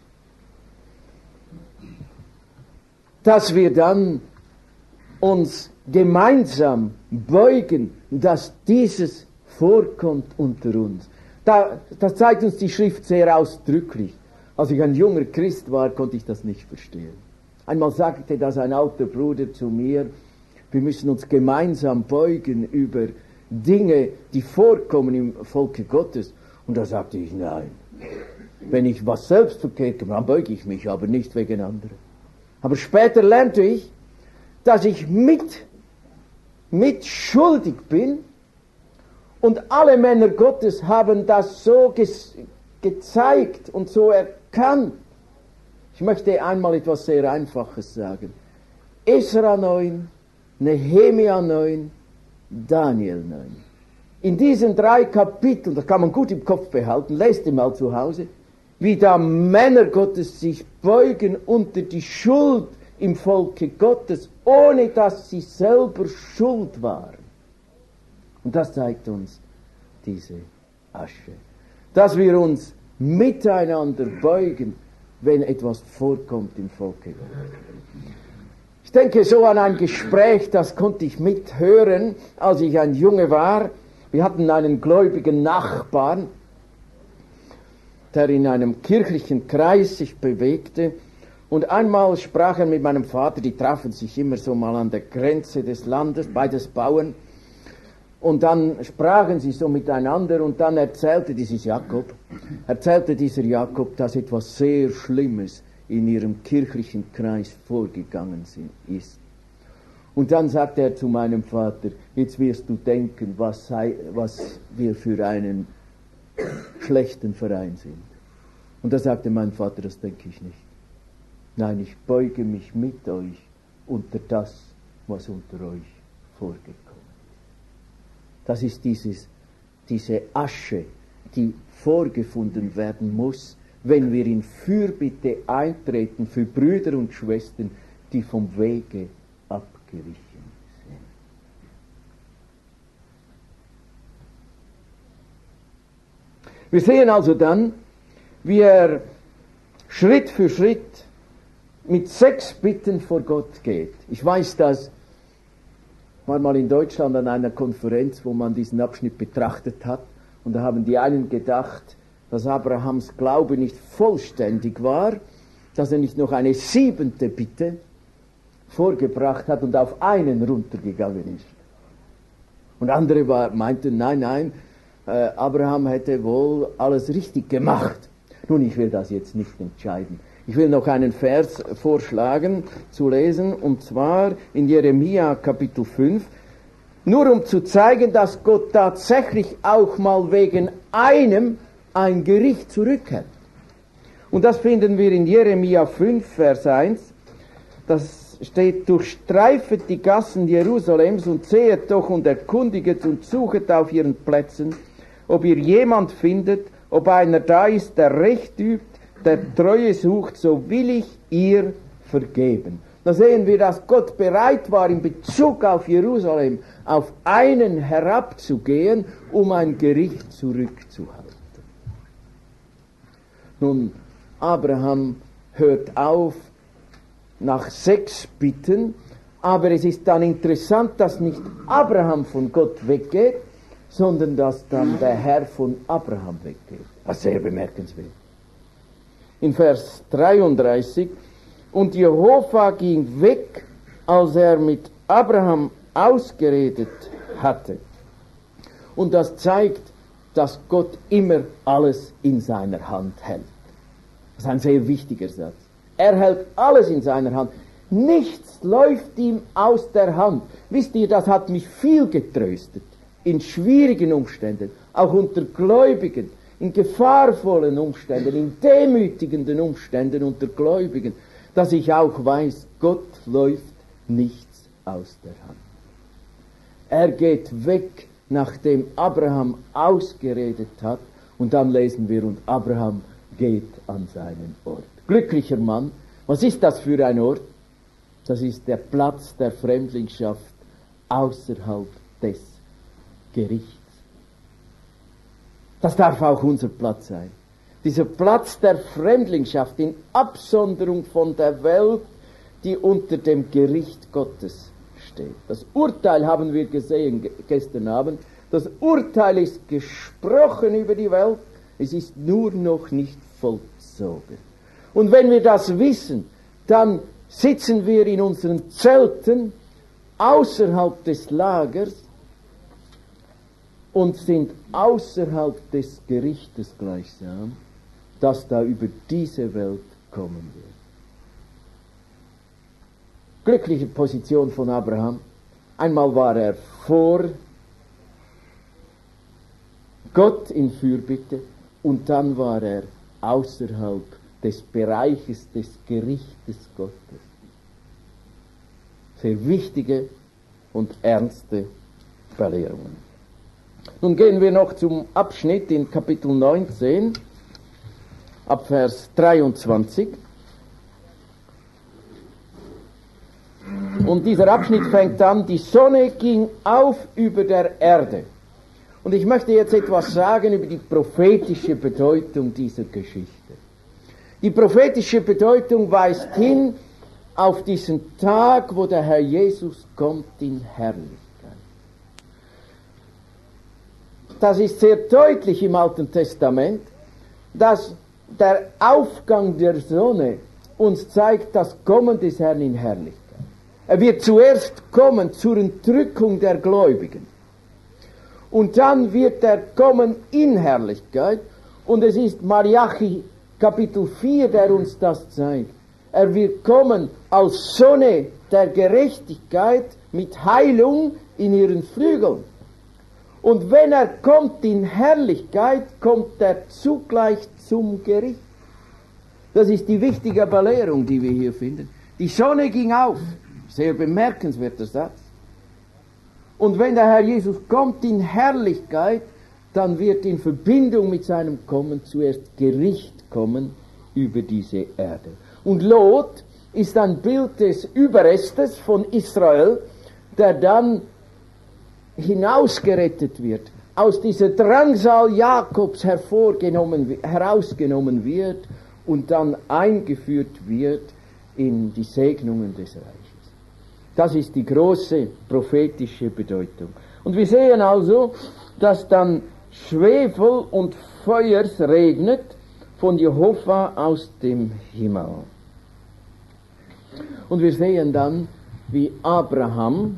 [SPEAKER 1] dass wir dann uns gemeinsam beugen, dass dieses vorkommt unter uns. Da, das zeigt uns die Schrift sehr ausdrücklich. Als ich ein junger Christ war, konnte ich das nicht verstehen. Einmal sagte das ein alter Bruder zu mir, wir müssen uns gemeinsam beugen über Dinge, die vorkommen im Volke Gottes. Und da sagte ich, nein, wenn ich was selbst verkehrt mache, dann beuge ich mich, aber nicht wegen anderen. Aber später lernte ich, dass ich mit, mit schuldig bin, und alle Männer Gottes haben das so ge gezeigt und so erkannt. Ich möchte einmal etwas sehr Einfaches sagen. Esra neun, Nehemia neun, Daniel neun. In diesen drei Kapiteln, das kann man gut im Kopf behalten, lest ihr mal zu Hause, wie da Männer Gottes sich beugen unter die Schuld im Volke Gottes, ohne dass sie selber schuld waren. Und das zeigt uns diese Asche. Dass wir uns miteinander beugen, wenn etwas vorkommt im Volke Gottes. Ich denke so an ein Gespräch, das konnte ich mithören, als ich ein Junge war. Wir hatten einen gläubigen Nachbarn, der in einem kirchlichen Kreis sich bewegte. Und einmal sprach er mit meinem Vater, die trafen sich immer so mal an der Grenze des Landes, beides Bauern. Und dann sprachen sie so miteinander und dann erzählte dieses Jakob, erzählte dieser Jakob, dass etwas sehr Schlimmes in ihrem kirchlichen Kreis vorgegangen ist. Und dann sagte er zu meinem Vater, jetzt wirst du denken, was, sei, was wir für einen schlechten Verein sind. Und da sagte mein Vater, das denke ich nicht. Nein, ich beuge mich mit euch unter das, was unter euch vorgekommen ist. Das ist dieses, diese Asche, die vorgefunden werden muss, wenn wir in Fürbitte eintreten für Brüder und Schwestern, die vom Wege abgewichen sind. Wir sehen also dann, wie er Schritt für Schritt mit sechs Bitten vor Gott geht. Ich weiß, dass war mal in Deutschland an einer Konferenz, wo man diesen Abschnitt betrachtet hat, und da haben die einen gedacht, dass Abrahams Glaube nicht vollständig war, dass er nicht noch eine siebente Bitte vorgebracht hat und auf einen runtergegangen ist. Und andere war, meinten, nein, nein, äh, Abraham hätte wohl alles richtig gemacht. Nun, ich will das jetzt nicht entscheiden. Ich will noch einen Vers vorschlagen, zu lesen, und zwar in Jeremia Kapitel fünf, nur um zu zeigen, dass Gott tatsächlich auch mal wegen einem ein Gericht zurückhält. Und das finden wir in Jeremia fünf, Vers eins, das steht, durchstreifet die Gassen Jerusalems und sehet doch und erkundiget und suchet auf ihren Plätzen, ob ihr jemand findet, ob einer da ist, der Recht übt, der Treue sucht, so will ich ihr vergeben. Da sehen wir, dass Gott bereit war, in Bezug auf Jerusalem auf einen herabzugehen, um ein Gericht zurückzuhalten. Nun, Abraham hört auf nach sechs Bitten, aber es ist dann interessant, dass nicht Abraham von Gott weggeht, sondern dass dann der Herr von Abraham weggeht. Das ist sehr bemerkenswert. In Vers dreiunddreißig, und Jehova ging weg, als er mit Abraham ausgeredet hatte. Und das zeigt, dass Gott immer alles in seiner Hand hält. Das ist ein sehr wichtiger Satz. Er hält alles in seiner Hand. Nichts läuft ihm aus der Hand. Wisst ihr, das hat mich viel getröstet. In schwierigen Umständen, auch unter Gläubigen, in gefahrvollen Umständen, in demütigenden Umständen unter Gläubigen, dass ich auch weiß, Gott läuft nichts aus der Hand. Er geht weg, nachdem Abraham ausgeredet hat, und dann lesen wir, und Abraham geht an seinen Ort. Glücklicher Mann, was ist das für ein Ort? Das ist der Platz der Fremdlingschaft außerhalb des Gerichts. Das darf auch unser Platz sein. Dieser Platz der Fremdlingschaft in Absonderung von der Welt, die unter dem Gericht Gottes steht. Das Urteil haben wir gesehen gestern Abend. Das Urteil ist gesprochen über die Welt. Es ist nur noch nicht vollzogen. Und wenn wir das wissen, dann sitzen wir in unseren Zelten außerhalb des Lagers und sind außerhalb des Gerichtes gleichsam, das da über diese Welt kommen wird. glückliche Position von Abraham. Einmal war er vor Gott in Fürbitte und dann war er außerhalb des Bereiches des Gerichtes Gottes. Sehr wichtige und ernste Belehrungen. Nun gehen wir noch zum Abschnitt in Kapitel neunzehn, ab Vers dreiundzwanzig. Und dieser Abschnitt fängt an, die Sonne ging auf über der Erde. Und ich möchte jetzt etwas sagen über die prophetische Bedeutung dieser Geschichte. Die prophetische Bedeutung weist hin auf diesen Tag, wo der Herr Jesus kommt in Herrlichkeit. Das ist sehr deutlich im Alten Testament, dass der Aufgang der Sonne uns zeigt das Kommen des Herrn in Herrlichkeit. Er wird zuerst kommen zur Entrückung der Gläubigen. Und dann wird er kommen in Herrlichkeit. Und es ist Malachi Kapitel vier, der uns das zeigt. Er wird kommen als Sonne der Gerechtigkeit mit Heilung in ihren Flügeln. Und wenn er kommt in Herrlichkeit, kommt er zugleich zum Gericht. Das ist die wichtige Belehrung, die wir hier finden. Die Sonne ging auf. Sehr bemerkenswerter Satz. Und wenn der Herr Jesus kommt in Herrlichkeit, dann wird in Verbindung mit seinem Kommen zuerst Gericht kommen über diese Erde. Und Lot ist ein Bild des Überrestes von Israel, der dann hinausgerettet wird, aus dieser Drangsal Jakobs hervorgenommen, herausgenommen wird und dann eingeführt wird in die Segnungen des Reiches. Das ist die große prophetische Bedeutung. Und wir sehen also, dass dann Schwefel und Feuers regnet von Jehova aus dem Himmel. Und wir sehen dann, wie Abraham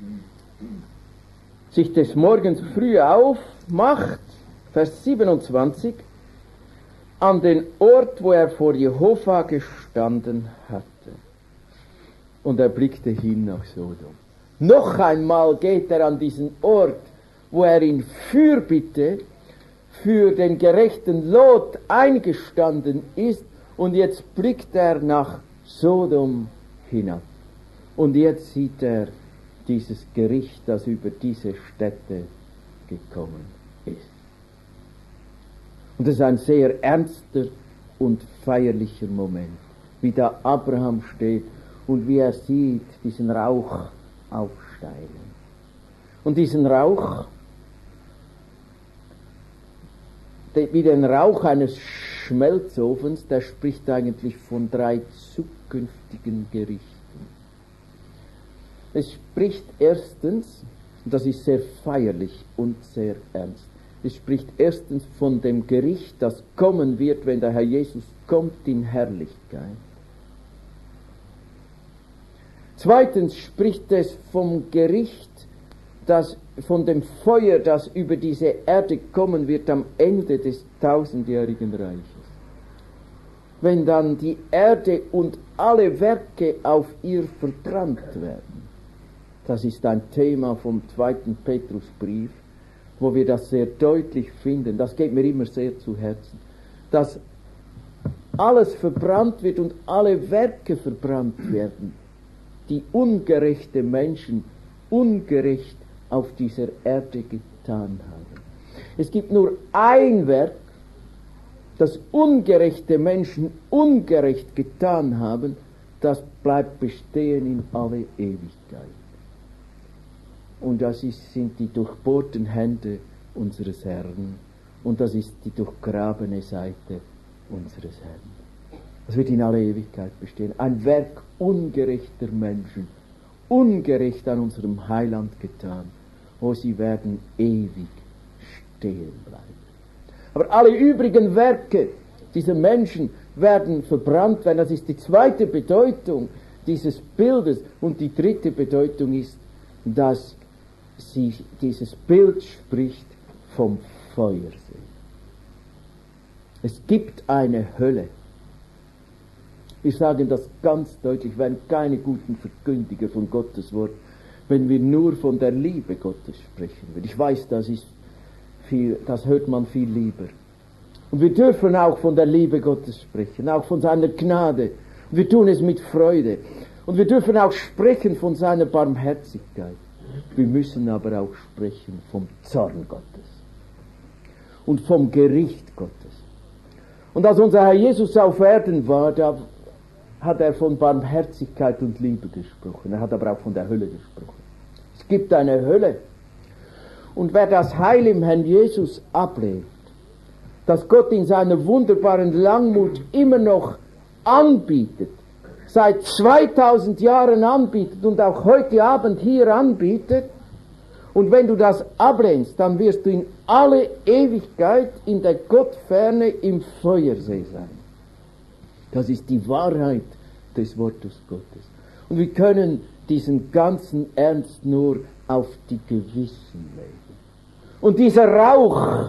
[SPEAKER 1] sich des Morgens früh aufmacht, Vers siebenundzwanzig, an den Ort, wo er vor Jehova gestanden hatte. Und er blickte hin nach Sodom. Noch einmal geht er an diesen Ort, wo er in Fürbitte für den gerechten Lot eingestanden ist, und jetzt blickt er nach Sodom hinab. Und jetzt sieht er dieses Gericht, das über diese Städte gekommen ist. Und das ist ein sehr ernster und feierlicher Moment, wie da Abraham steht und wie er sieht diesen Rauch aufsteigen. Und diesen Rauch, wie den Rauch eines Schmelzofens, der spricht eigentlich von drei zukünftigen Gerichten. Es spricht erstens, und das ist sehr feierlich und sehr ernst, es spricht erstens von dem Gericht, das kommen wird, wenn der Herr Jesus kommt in Herrlichkeit. Zweitens spricht es vom Gericht, das, von dem Feuer, das über diese Erde kommen wird am Ende des tausendjährigen Reiches. Wenn dann die Erde und alle Werke auf ihr verbrannt werden. Das ist ein Thema vom zweiten Petrusbrief, wo wir das sehr deutlich finden. Das geht mir immer sehr zu Herzen. Dass alles verbrannt wird und alle Werke verbrannt werden, die ungerechte Menschen ungerecht auf dieser Erde getan haben. Es gibt nur ein Werk, das ungerechte Menschen ungerecht getan haben, das bleibt bestehen in alle Ewigkeit. Und das ist, sind die durchbohrten Hände unseres Herrn, und das ist die durchgrabene Seite unseres Herrn. Das wird in alle Ewigkeit bestehen. Ein Werk ungerechter Menschen, ungerecht an unserem Heiland getan. Oh, sie werden ewig stehen bleiben. Aber alle übrigen Werke dieser Menschen werden verbrannt werden. Das ist die zweite Bedeutung dieses Bildes. Und die dritte Bedeutung ist, dass sie, dieses Bild spricht vom Feuersee. Es gibt eine Hölle. Wir sagen das ganz deutlich, wir werden keine guten Verkündiger von Gottes Wort, wenn wir nur von der Liebe Gottes sprechen. Ich weiß, das ist viel, das hört man viel lieber. Und wir dürfen auch von der Liebe Gottes sprechen, auch von seiner Gnade. Und wir tun es mit Freude. Und wir dürfen auch sprechen von seiner Barmherzigkeit. Wir müssen aber auch sprechen vom Zorn Gottes und vom Gericht Gottes. Und als unser Herr Jesus auf Erden war, da hat er von Barmherzigkeit und Liebe gesprochen. Er hat aber auch von der Hölle gesprochen. Es gibt eine Hölle. Und wer das Heil im Herrn Jesus ablehnt, das Gott in seiner wunderbaren Langmut immer noch anbietet, seit zweitausend Jahren anbietet und auch heute Abend hier anbietet, und wenn du das ablehnst, dann wirst du in alle Ewigkeit in der Gottferne im Feuersee sein. Das ist die Wahrheit des Wortes Gottes. Und wir können diesen ganzen Ernst nur auf die Gewissen legen. Und dieser Rauch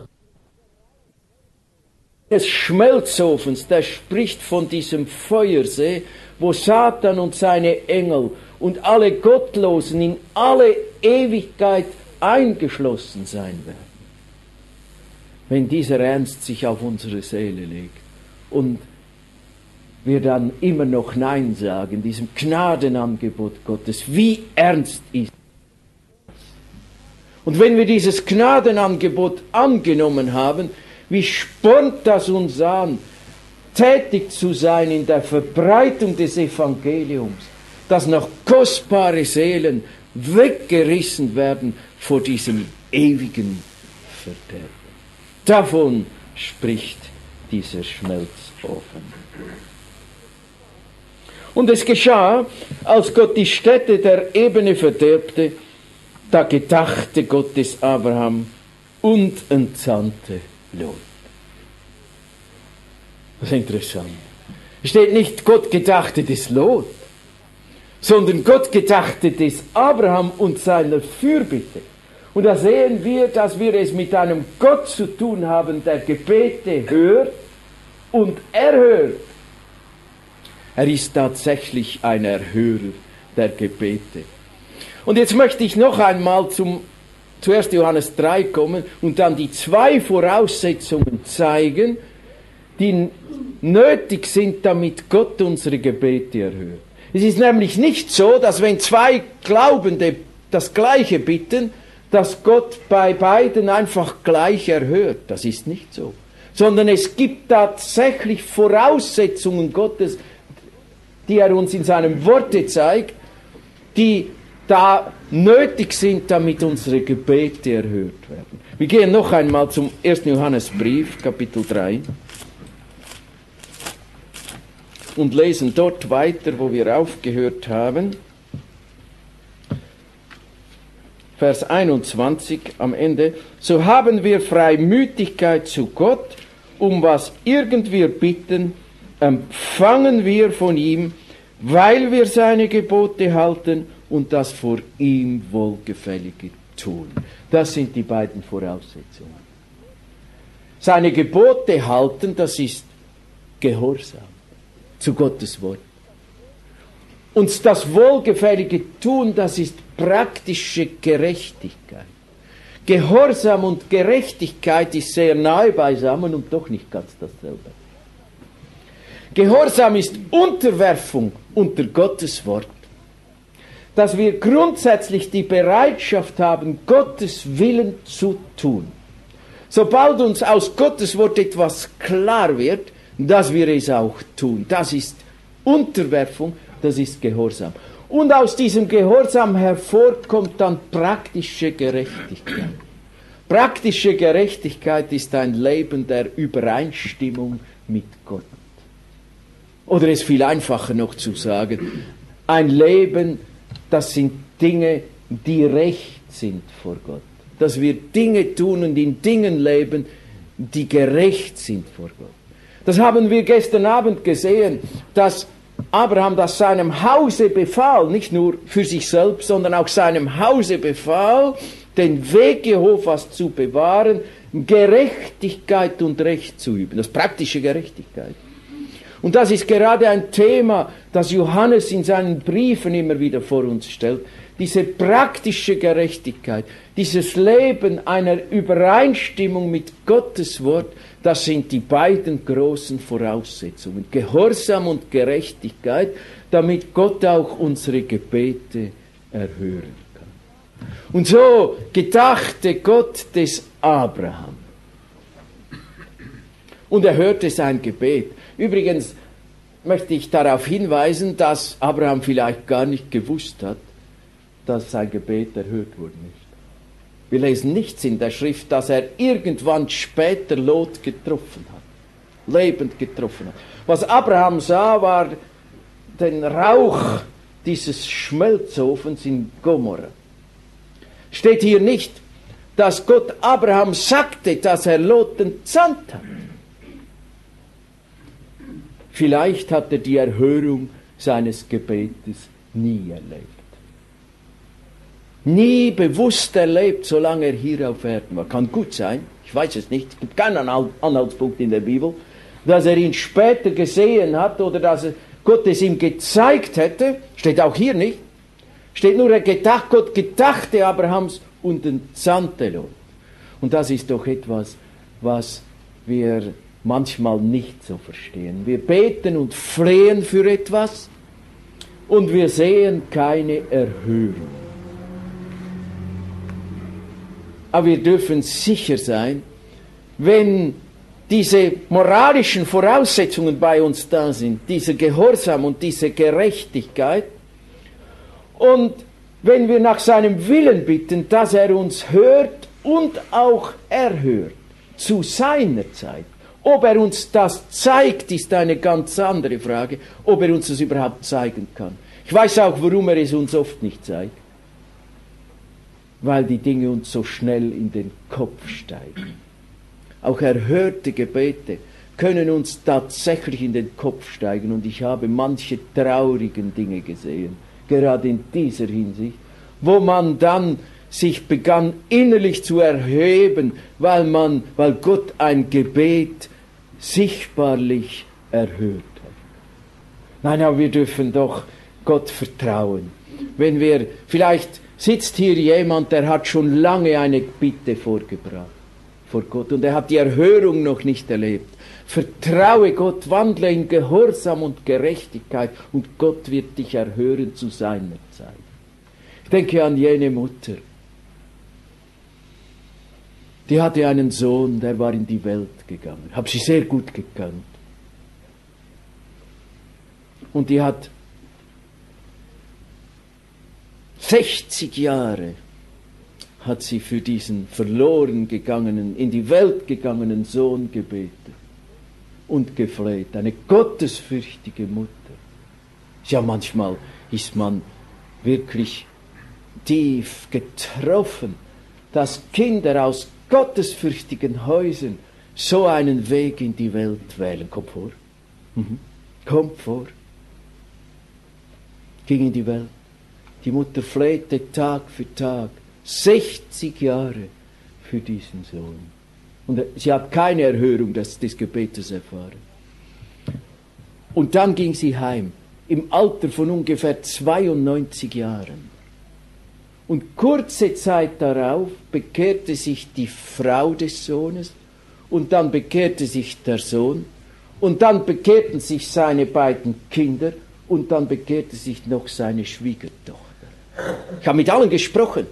[SPEAKER 1] des Schmelzofens, der spricht von diesem Feuersee, wo Satan und seine Engel und alle Gottlosen in alle Ewigkeit eingeschlossen sein werden. Wenn dieser Ernst sich auf unsere Seele legt und wir dann immer noch Nein sagen, diesem Gnadenangebot Gottes, wie ernst ist das? Und wenn wir dieses Gnadenangebot angenommen haben, wie spornt das uns an, tätig zu sein in der Verbreitung des Evangeliums, dass noch kostbare Seelen weggerissen werden vor diesem ewigen Verderben. Davon spricht dieser Schmelzofen. Und es geschah, als Gott die Städte der Ebene verderbte, da gedachte Gott des Abraham und entsandte Lot. Das ist interessant. Es steht nicht, Gott gedachte des Lot, sondern Gott gedachte des Abraham und seiner Fürbitte. Und da sehen wir, dass wir es mit einem Gott zu tun haben, der Gebete hört und erhört. Er ist tatsächlich ein Erhörer der Gebete. Und jetzt möchte ich noch einmal zum zuerst Johannes drei kommen und dann die zwei Voraussetzungen zeigen, die nötig sind, damit Gott unsere Gebete erhört. Es ist nämlich nicht so, dass wenn zwei Glaubende das Gleiche bitten, dass Gott bei beiden einfach gleich erhört. Das ist nicht so. Sondern es gibt tatsächlich Voraussetzungen Gottes, die er uns in seinem Worte zeigt, die da nötig sind, damit unsere Gebete erhört werden. Wir gehen noch einmal zum ersten Johannesbrief, Kapitel drei. Und lesen dort weiter, wo wir aufgehört haben. Vers einundzwanzig am Ende. So haben wir Freimütigkeit zu Gott, um was irgend wir bitten, empfangen wir von ihm, weil wir seine Gebote halten und das vor ihm Wohlgefällige tun. Das sind die beiden Voraussetzungen. Seine Gebote halten, das ist Gehorsam zu Gottes Wort. Und das Wohlgefällige tun, das ist praktische Gerechtigkeit. Gehorsam und Gerechtigkeit ist sehr nahe beisammen und doch nicht ganz dasselbe. Gehorsam ist Unterwerfung unter Gottes Wort. Dass wir grundsätzlich die Bereitschaft haben, Gottes Willen zu tun. Sobald uns aus Gottes Wort etwas klar wird, dass wir es auch tun. Das ist Unterwerfung, das ist Gehorsam. Und aus diesem Gehorsam hervorkommt dann praktische Gerechtigkeit. Praktische Gerechtigkeit ist ein Leben der Übereinstimmung mit Gott. Oder es viel einfacher noch zu sagen, ein Leben, das sind Dinge, die recht sind vor Gott. Dass wir Dinge tun und in Dingen leben, die gerecht sind vor Gott. Das haben wir gestern Abend gesehen, dass Abraham das seinem Hause befahl, nicht nur für sich selbst, sondern auch seinem Hause befahl, den Weg Jehovas zu bewahren, Gerechtigkeit und Recht zu üben. Das ist praktische Gerechtigkeit. Und das ist gerade ein Thema, das Johannes in seinen Briefen immer wieder vor uns stellt. Diese praktische Gerechtigkeit, dieses Leben einer Übereinstimmung mit Gottes Wort, das sind die beiden großen Voraussetzungen. Gehorsam und Gerechtigkeit, damit Gott auch unsere Gebete erhören kann. Und so gedachte Gott des Abraham. Und er hörte sein Gebet. Übrigens möchte ich darauf hinweisen, dass Abraham vielleicht gar nicht gewusst hat, dass sein Gebet erhört worden ist. Wir lesen nichts in der Schrift, dass er irgendwann später Lot getroffen hat, lebend getroffen hat. Was Abraham sah, war den Rauch dieses Schmelzofens in Gomorra. Steht hier nicht, dass Gott Abraham sagte, dass er Lot entsandt hat. Vielleicht hat er die Erhörung seines Gebetes nie erlebt. Nie bewusst erlebt, solange er hier auf Erden war. Kann gut sein, ich weiß es nicht, es gibt keinen Anhaltspunkt in der Bibel, dass er ihn später gesehen hat oder dass Gott es ihm gezeigt hätte, steht auch hier nicht. Steht nur, er gedacht, Gott gedachte Abrahams und entsandte Lot. Und das ist doch etwas, was wir manchmal nicht so verstehen. Wir beten und flehen für etwas und wir sehen keine Erhörung. Aber wir dürfen sicher sein, wenn diese moralischen Voraussetzungen bei uns da sind, dieser Gehorsam und diese Gerechtigkeit, und wenn wir nach seinem Willen bitten, dass er uns hört und auch erhört, zu seiner Zeit. Ob er uns das zeigt, ist eine ganz andere Frage, ob er uns das überhaupt zeigen kann. Ich weiß auch, warum er es uns oft nicht zeigt. Weil die Dinge uns so schnell in den Kopf steigen. Auch erhörte Gebete können uns tatsächlich in den Kopf steigen. Und ich habe manche traurigen Dinge gesehen, gerade in dieser Hinsicht, wo man dann sich begann innerlich zu erheben, weil man, weil Gott ein Gebet sichtbarlich erhört hat. Nein, aber wir dürfen doch Gott vertrauen. Wenn wir, vielleicht sitzt hier jemand, der hat schon lange eine Bitte vorgebracht vor Gott und er hat die Erhörung noch nicht erlebt. Vertraue Gott, wandle in Gehorsam und Gerechtigkeit und Gott wird dich erhören zu seiner Zeit. Ich denke an jene Mutter. Die hatte einen Sohn, der war in die Welt gegangen. Habe sie sehr gut gekannt. Und die hat sechzig Jahre hat sie für diesen verloren gegangenen, in die Welt gegangenen Sohn gebetet und gefleht. Eine gottesfürchtige Mutter. Ja, manchmal ist man wirklich tief getroffen, dass Kinder aus gottesfürchtigen Häusern so einen Weg in die Welt wählen. Kommt vor. Mhm. Kommt vor. Ging in die Welt. Die Mutter flehte Tag für Tag, sechzig Jahre für diesen Sohn. Und sie hat keine Erhörung des, des Gebetes erfahren. Und dann ging sie heim, im Alter von ungefähr zweiundneunzig Jahren. Und kurze Zeit darauf bekehrte sich die Frau des Sohnes und dann bekehrte sich der Sohn und dann bekehrten sich seine beiden Kinder und dann bekehrte sich noch seine Schwiegertochter. Ich habe mit allen gesprochen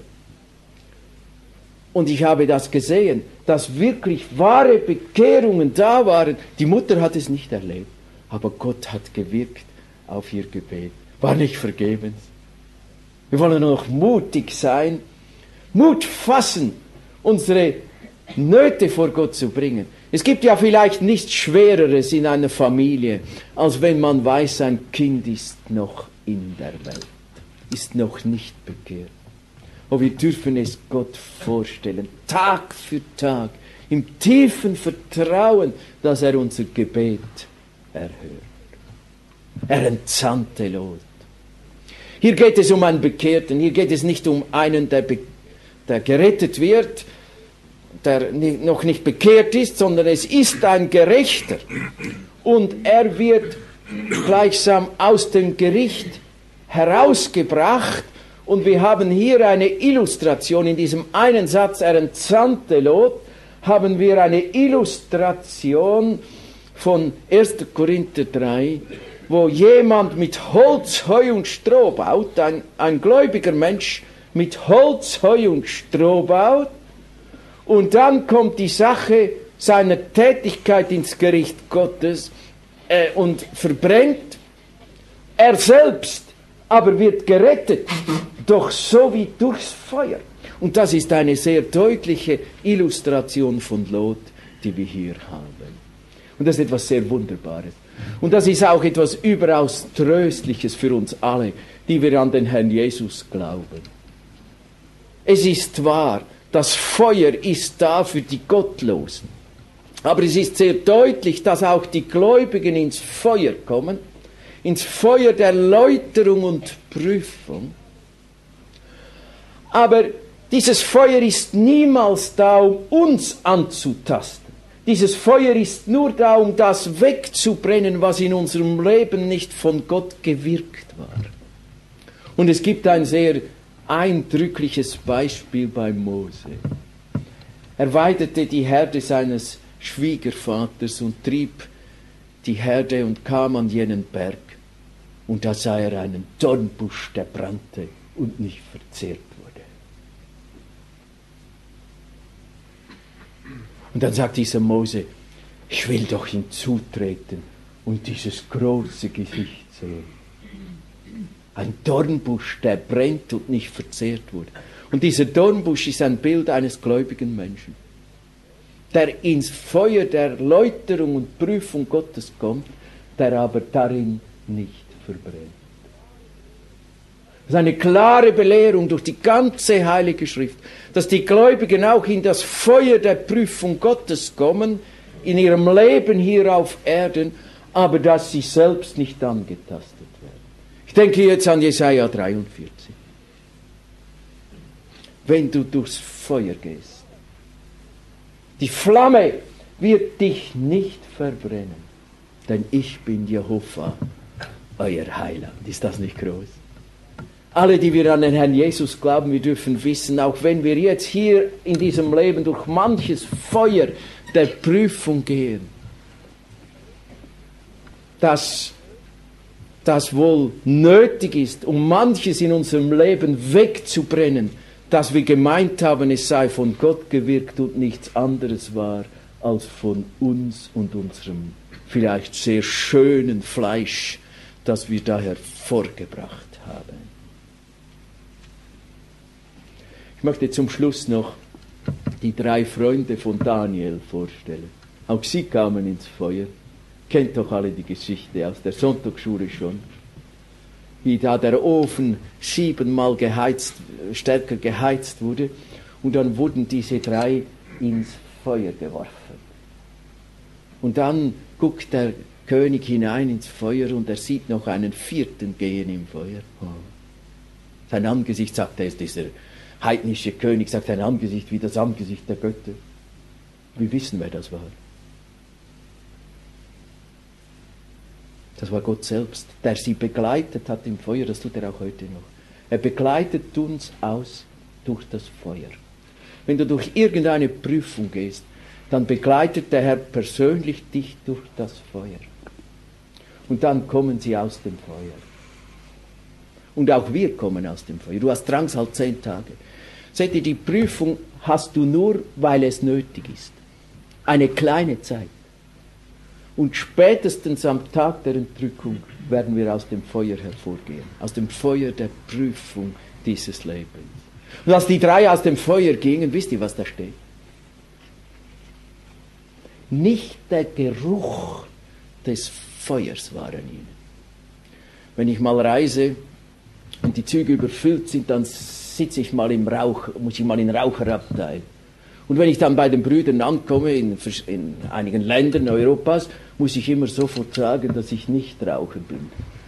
[SPEAKER 1] und ich habe das gesehen, dass wirklich wahre Bekehrungen da waren. Die Mutter hat es nicht erlebt, aber Gott hat gewirkt auf ihr Gebet. War nicht vergebens. Wir wollen noch mutig sein, Mut fassen, unsere Nöte vor Gott zu bringen. Es gibt ja vielleicht nichts Schwereres in einer Familie, als wenn man weiß, ein Kind ist noch in der Welt, ist noch nicht bekehrt. Aber wir dürfen es Gott vorstellen, Tag für Tag, im tiefen Vertrauen, dass er unser Gebet erhört. Er entsandte Lot. Hier geht es um einen Bekehrten, hier geht es nicht um einen, der, be- der gerettet wird, der noch nicht bekehrt ist, sondern es ist ein Gerechter. und er wird gleichsam aus dem Gericht herausgebracht. Und wir haben hier eine Illustration, in diesem einen Satz, er entsandte Lot, haben wir eine Illustration von erster Korinther drei, wo jemand mit Holz, Heu und Stroh baut, ein, ein gläubiger Mensch mit Holz, Heu und Stroh baut, und dann kommt die Sache seiner Tätigkeit ins Gericht Gottes äh, und verbrennt. Er selbst aber wird gerettet, doch so wie durchs Feuer. Und das ist eine sehr deutliche Illustration von Lot, die wir hier haben. Und das ist etwas sehr Wunderbares. Und das ist auch etwas überaus Tröstliches für uns alle, die wir an den Herrn Jesus glauben. Es ist wahr, das Feuer ist da für die Gottlosen. Aber es ist sehr deutlich, dass auch die Gläubigen ins Feuer kommen, ins Feuer der Läuterung und Prüfung. Aber dieses Feuer ist niemals da, um uns anzutasten. Dieses Feuer ist nur da, um das wegzubrennen, was in unserem Leben nicht von Gott gewirkt war. Und es gibt ein sehr eindrückliches Beispiel bei Mose. Er weidete die Herde seines Schwiegervaters und trieb die Herde und kam an jenen Berg. Und da sah er einen Dornbusch, der brannte und nicht verzehrt wurde. Und dann sagt dieser Mose, ich will doch hinzutreten und dieses große Gesicht sehen. Ein Dornbusch, der brennt und nicht verzehrt wurde. Und dieser Dornbusch ist ein Bild eines gläubigen Menschen, der ins Feuer der Läuterung und Prüfung Gottes kommt, der aber darin nicht verbrennt. Das ist eine klare Belehrung durch die ganze Heilige Schrift, dass die Gläubigen auch in das Feuer der Prüfung Gottes kommen, in ihrem Leben hier auf Erden, aber dass sie selbst nicht angetastet werden. Ich denke jetzt an Jesaja dreiundvierzig. Wenn du durchs Feuer gehst, die Flamme wird dich nicht verbrennen, denn ich bin Jehova, euer Heiland. Ist das nicht groß? Alle, die wir an den Herrn Jesus glauben, wir dürfen wissen, auch wenn wir jetzt hier in diesem Leben durch manches Feuer der Prüfung gehen, dass das wohl nötig ist, um manches in unserem Leben wegzubrennen, dass wir gemeint haben, es sei von Gott gewirkt und nichts anderes war als von uns und unserem vielleicht sehr schönen Fleisch, das wir da hervorgebracht haben. Ich möchte zum Schluss noch die drei Freunde von Daniel vorstellen. Auch sie kamen ins Feuer. Kennt doch alle die Geschichte aus der Sonntagsschule schon. Wie da der Ofen siebenmal geheizt, stärker geheizt wurde und dann wurden diese drei ins Feuer geworfen. Und dann guckt der König hinein ins Feuer und er sieht noch einen vierten gehen im Feuer. Sein Angesicht, sagt er, ist dieser heidnische König, sagt sein Angesicht wie das Angesicht der Götter. Wir wissen, wer das war. Das war Gott selbst, der sie begleitet hat im Feuer, das tut er auch heute noch. Er begleitet uns aus durch das Feuer. Wenn du durch irgendeine Prüfung gehst, dann begleitet der Herr persönlich dich durch das Feuer. Und dann kommen sie aus dem Feuer. Und auch wir kommen aus dem Feuer. Du hast Drangsal zehn Tage. Seht ihr, die Prüfung hast du nur, weil es nötig ist. Eine kleine Zeit. Und spätestens am Tag der Entrückung werden wir aus dem Feuer hervorgehen. Aus dem Feuer der Prüfung dieses Lebens. Und als die drei aus dem Feuer gingen, wisst ihr, was da steht? Nicht der Geruch des Feuers war an ihnen. Wenn ich mal reise und die Züge überfüllt sind, dann sitze ich mal im Rauch, muss ich mal in Raucherabteil. Und wenn ich dann bei den Brüdern ankomme, in, in einigen Ländern Europas, muss ich immer sofort sagen, dass ich nicht Raucher bin.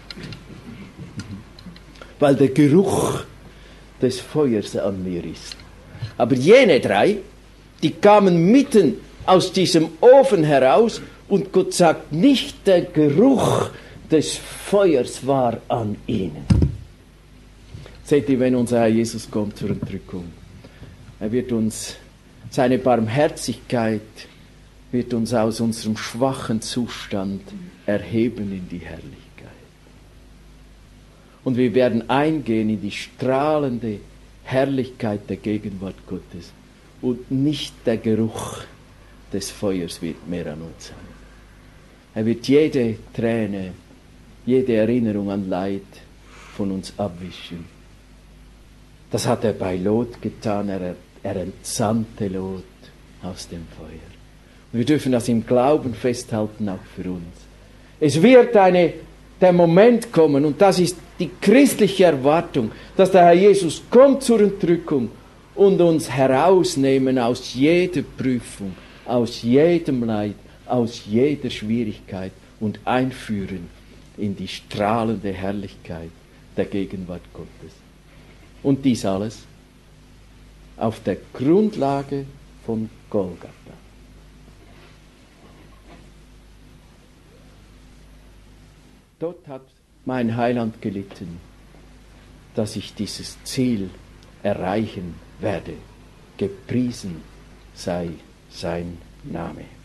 [SPEAKER 1] Weil der Geruch des Feuers an mir ist. Aber jene drei, die kamen mitten aus diesem Ofen heraus Und Gott sagt nicht, der Geruch des Feuers war an ihnen. Seht ihr, wenn unser Herr Jesus kommt zur Entrückung, er wird uns, seine Barmherzigkeit wird uns aus unserem schwachen Zustand erheben in die Herrlichkeit. Und wir werden eingehen in die strahlende Herrlichkeit der Gegenwart Gottes. Und nicht der Geruch des Feuers wird mehr an uns sein. Er wird jede Träne, jede Erinnerung an Leid von uns abwischen. Das hat er bei Lot getan. Er, er entsandte Lot aus dem Feuer. Und wir dürfen das im Glauben festhalten, auch für uns. Es wird eine, der Moment kommen, und das ist die christliche Erwartung, dass der Herr Jesus kommt zur Entrückung und uns herausnehmen aus jeder Prüfung, aus jedem Leid, aus jeder Schwierigkeit und einführen in die strahlende Herrlichkeit der Gegenwart Gottes. Und dies alles auf der Grundlage von Golgatha. Dort hat mein Heiland gelitten, dass ich dieses Ziel erreichen werde. Gepriesen sei sein Name.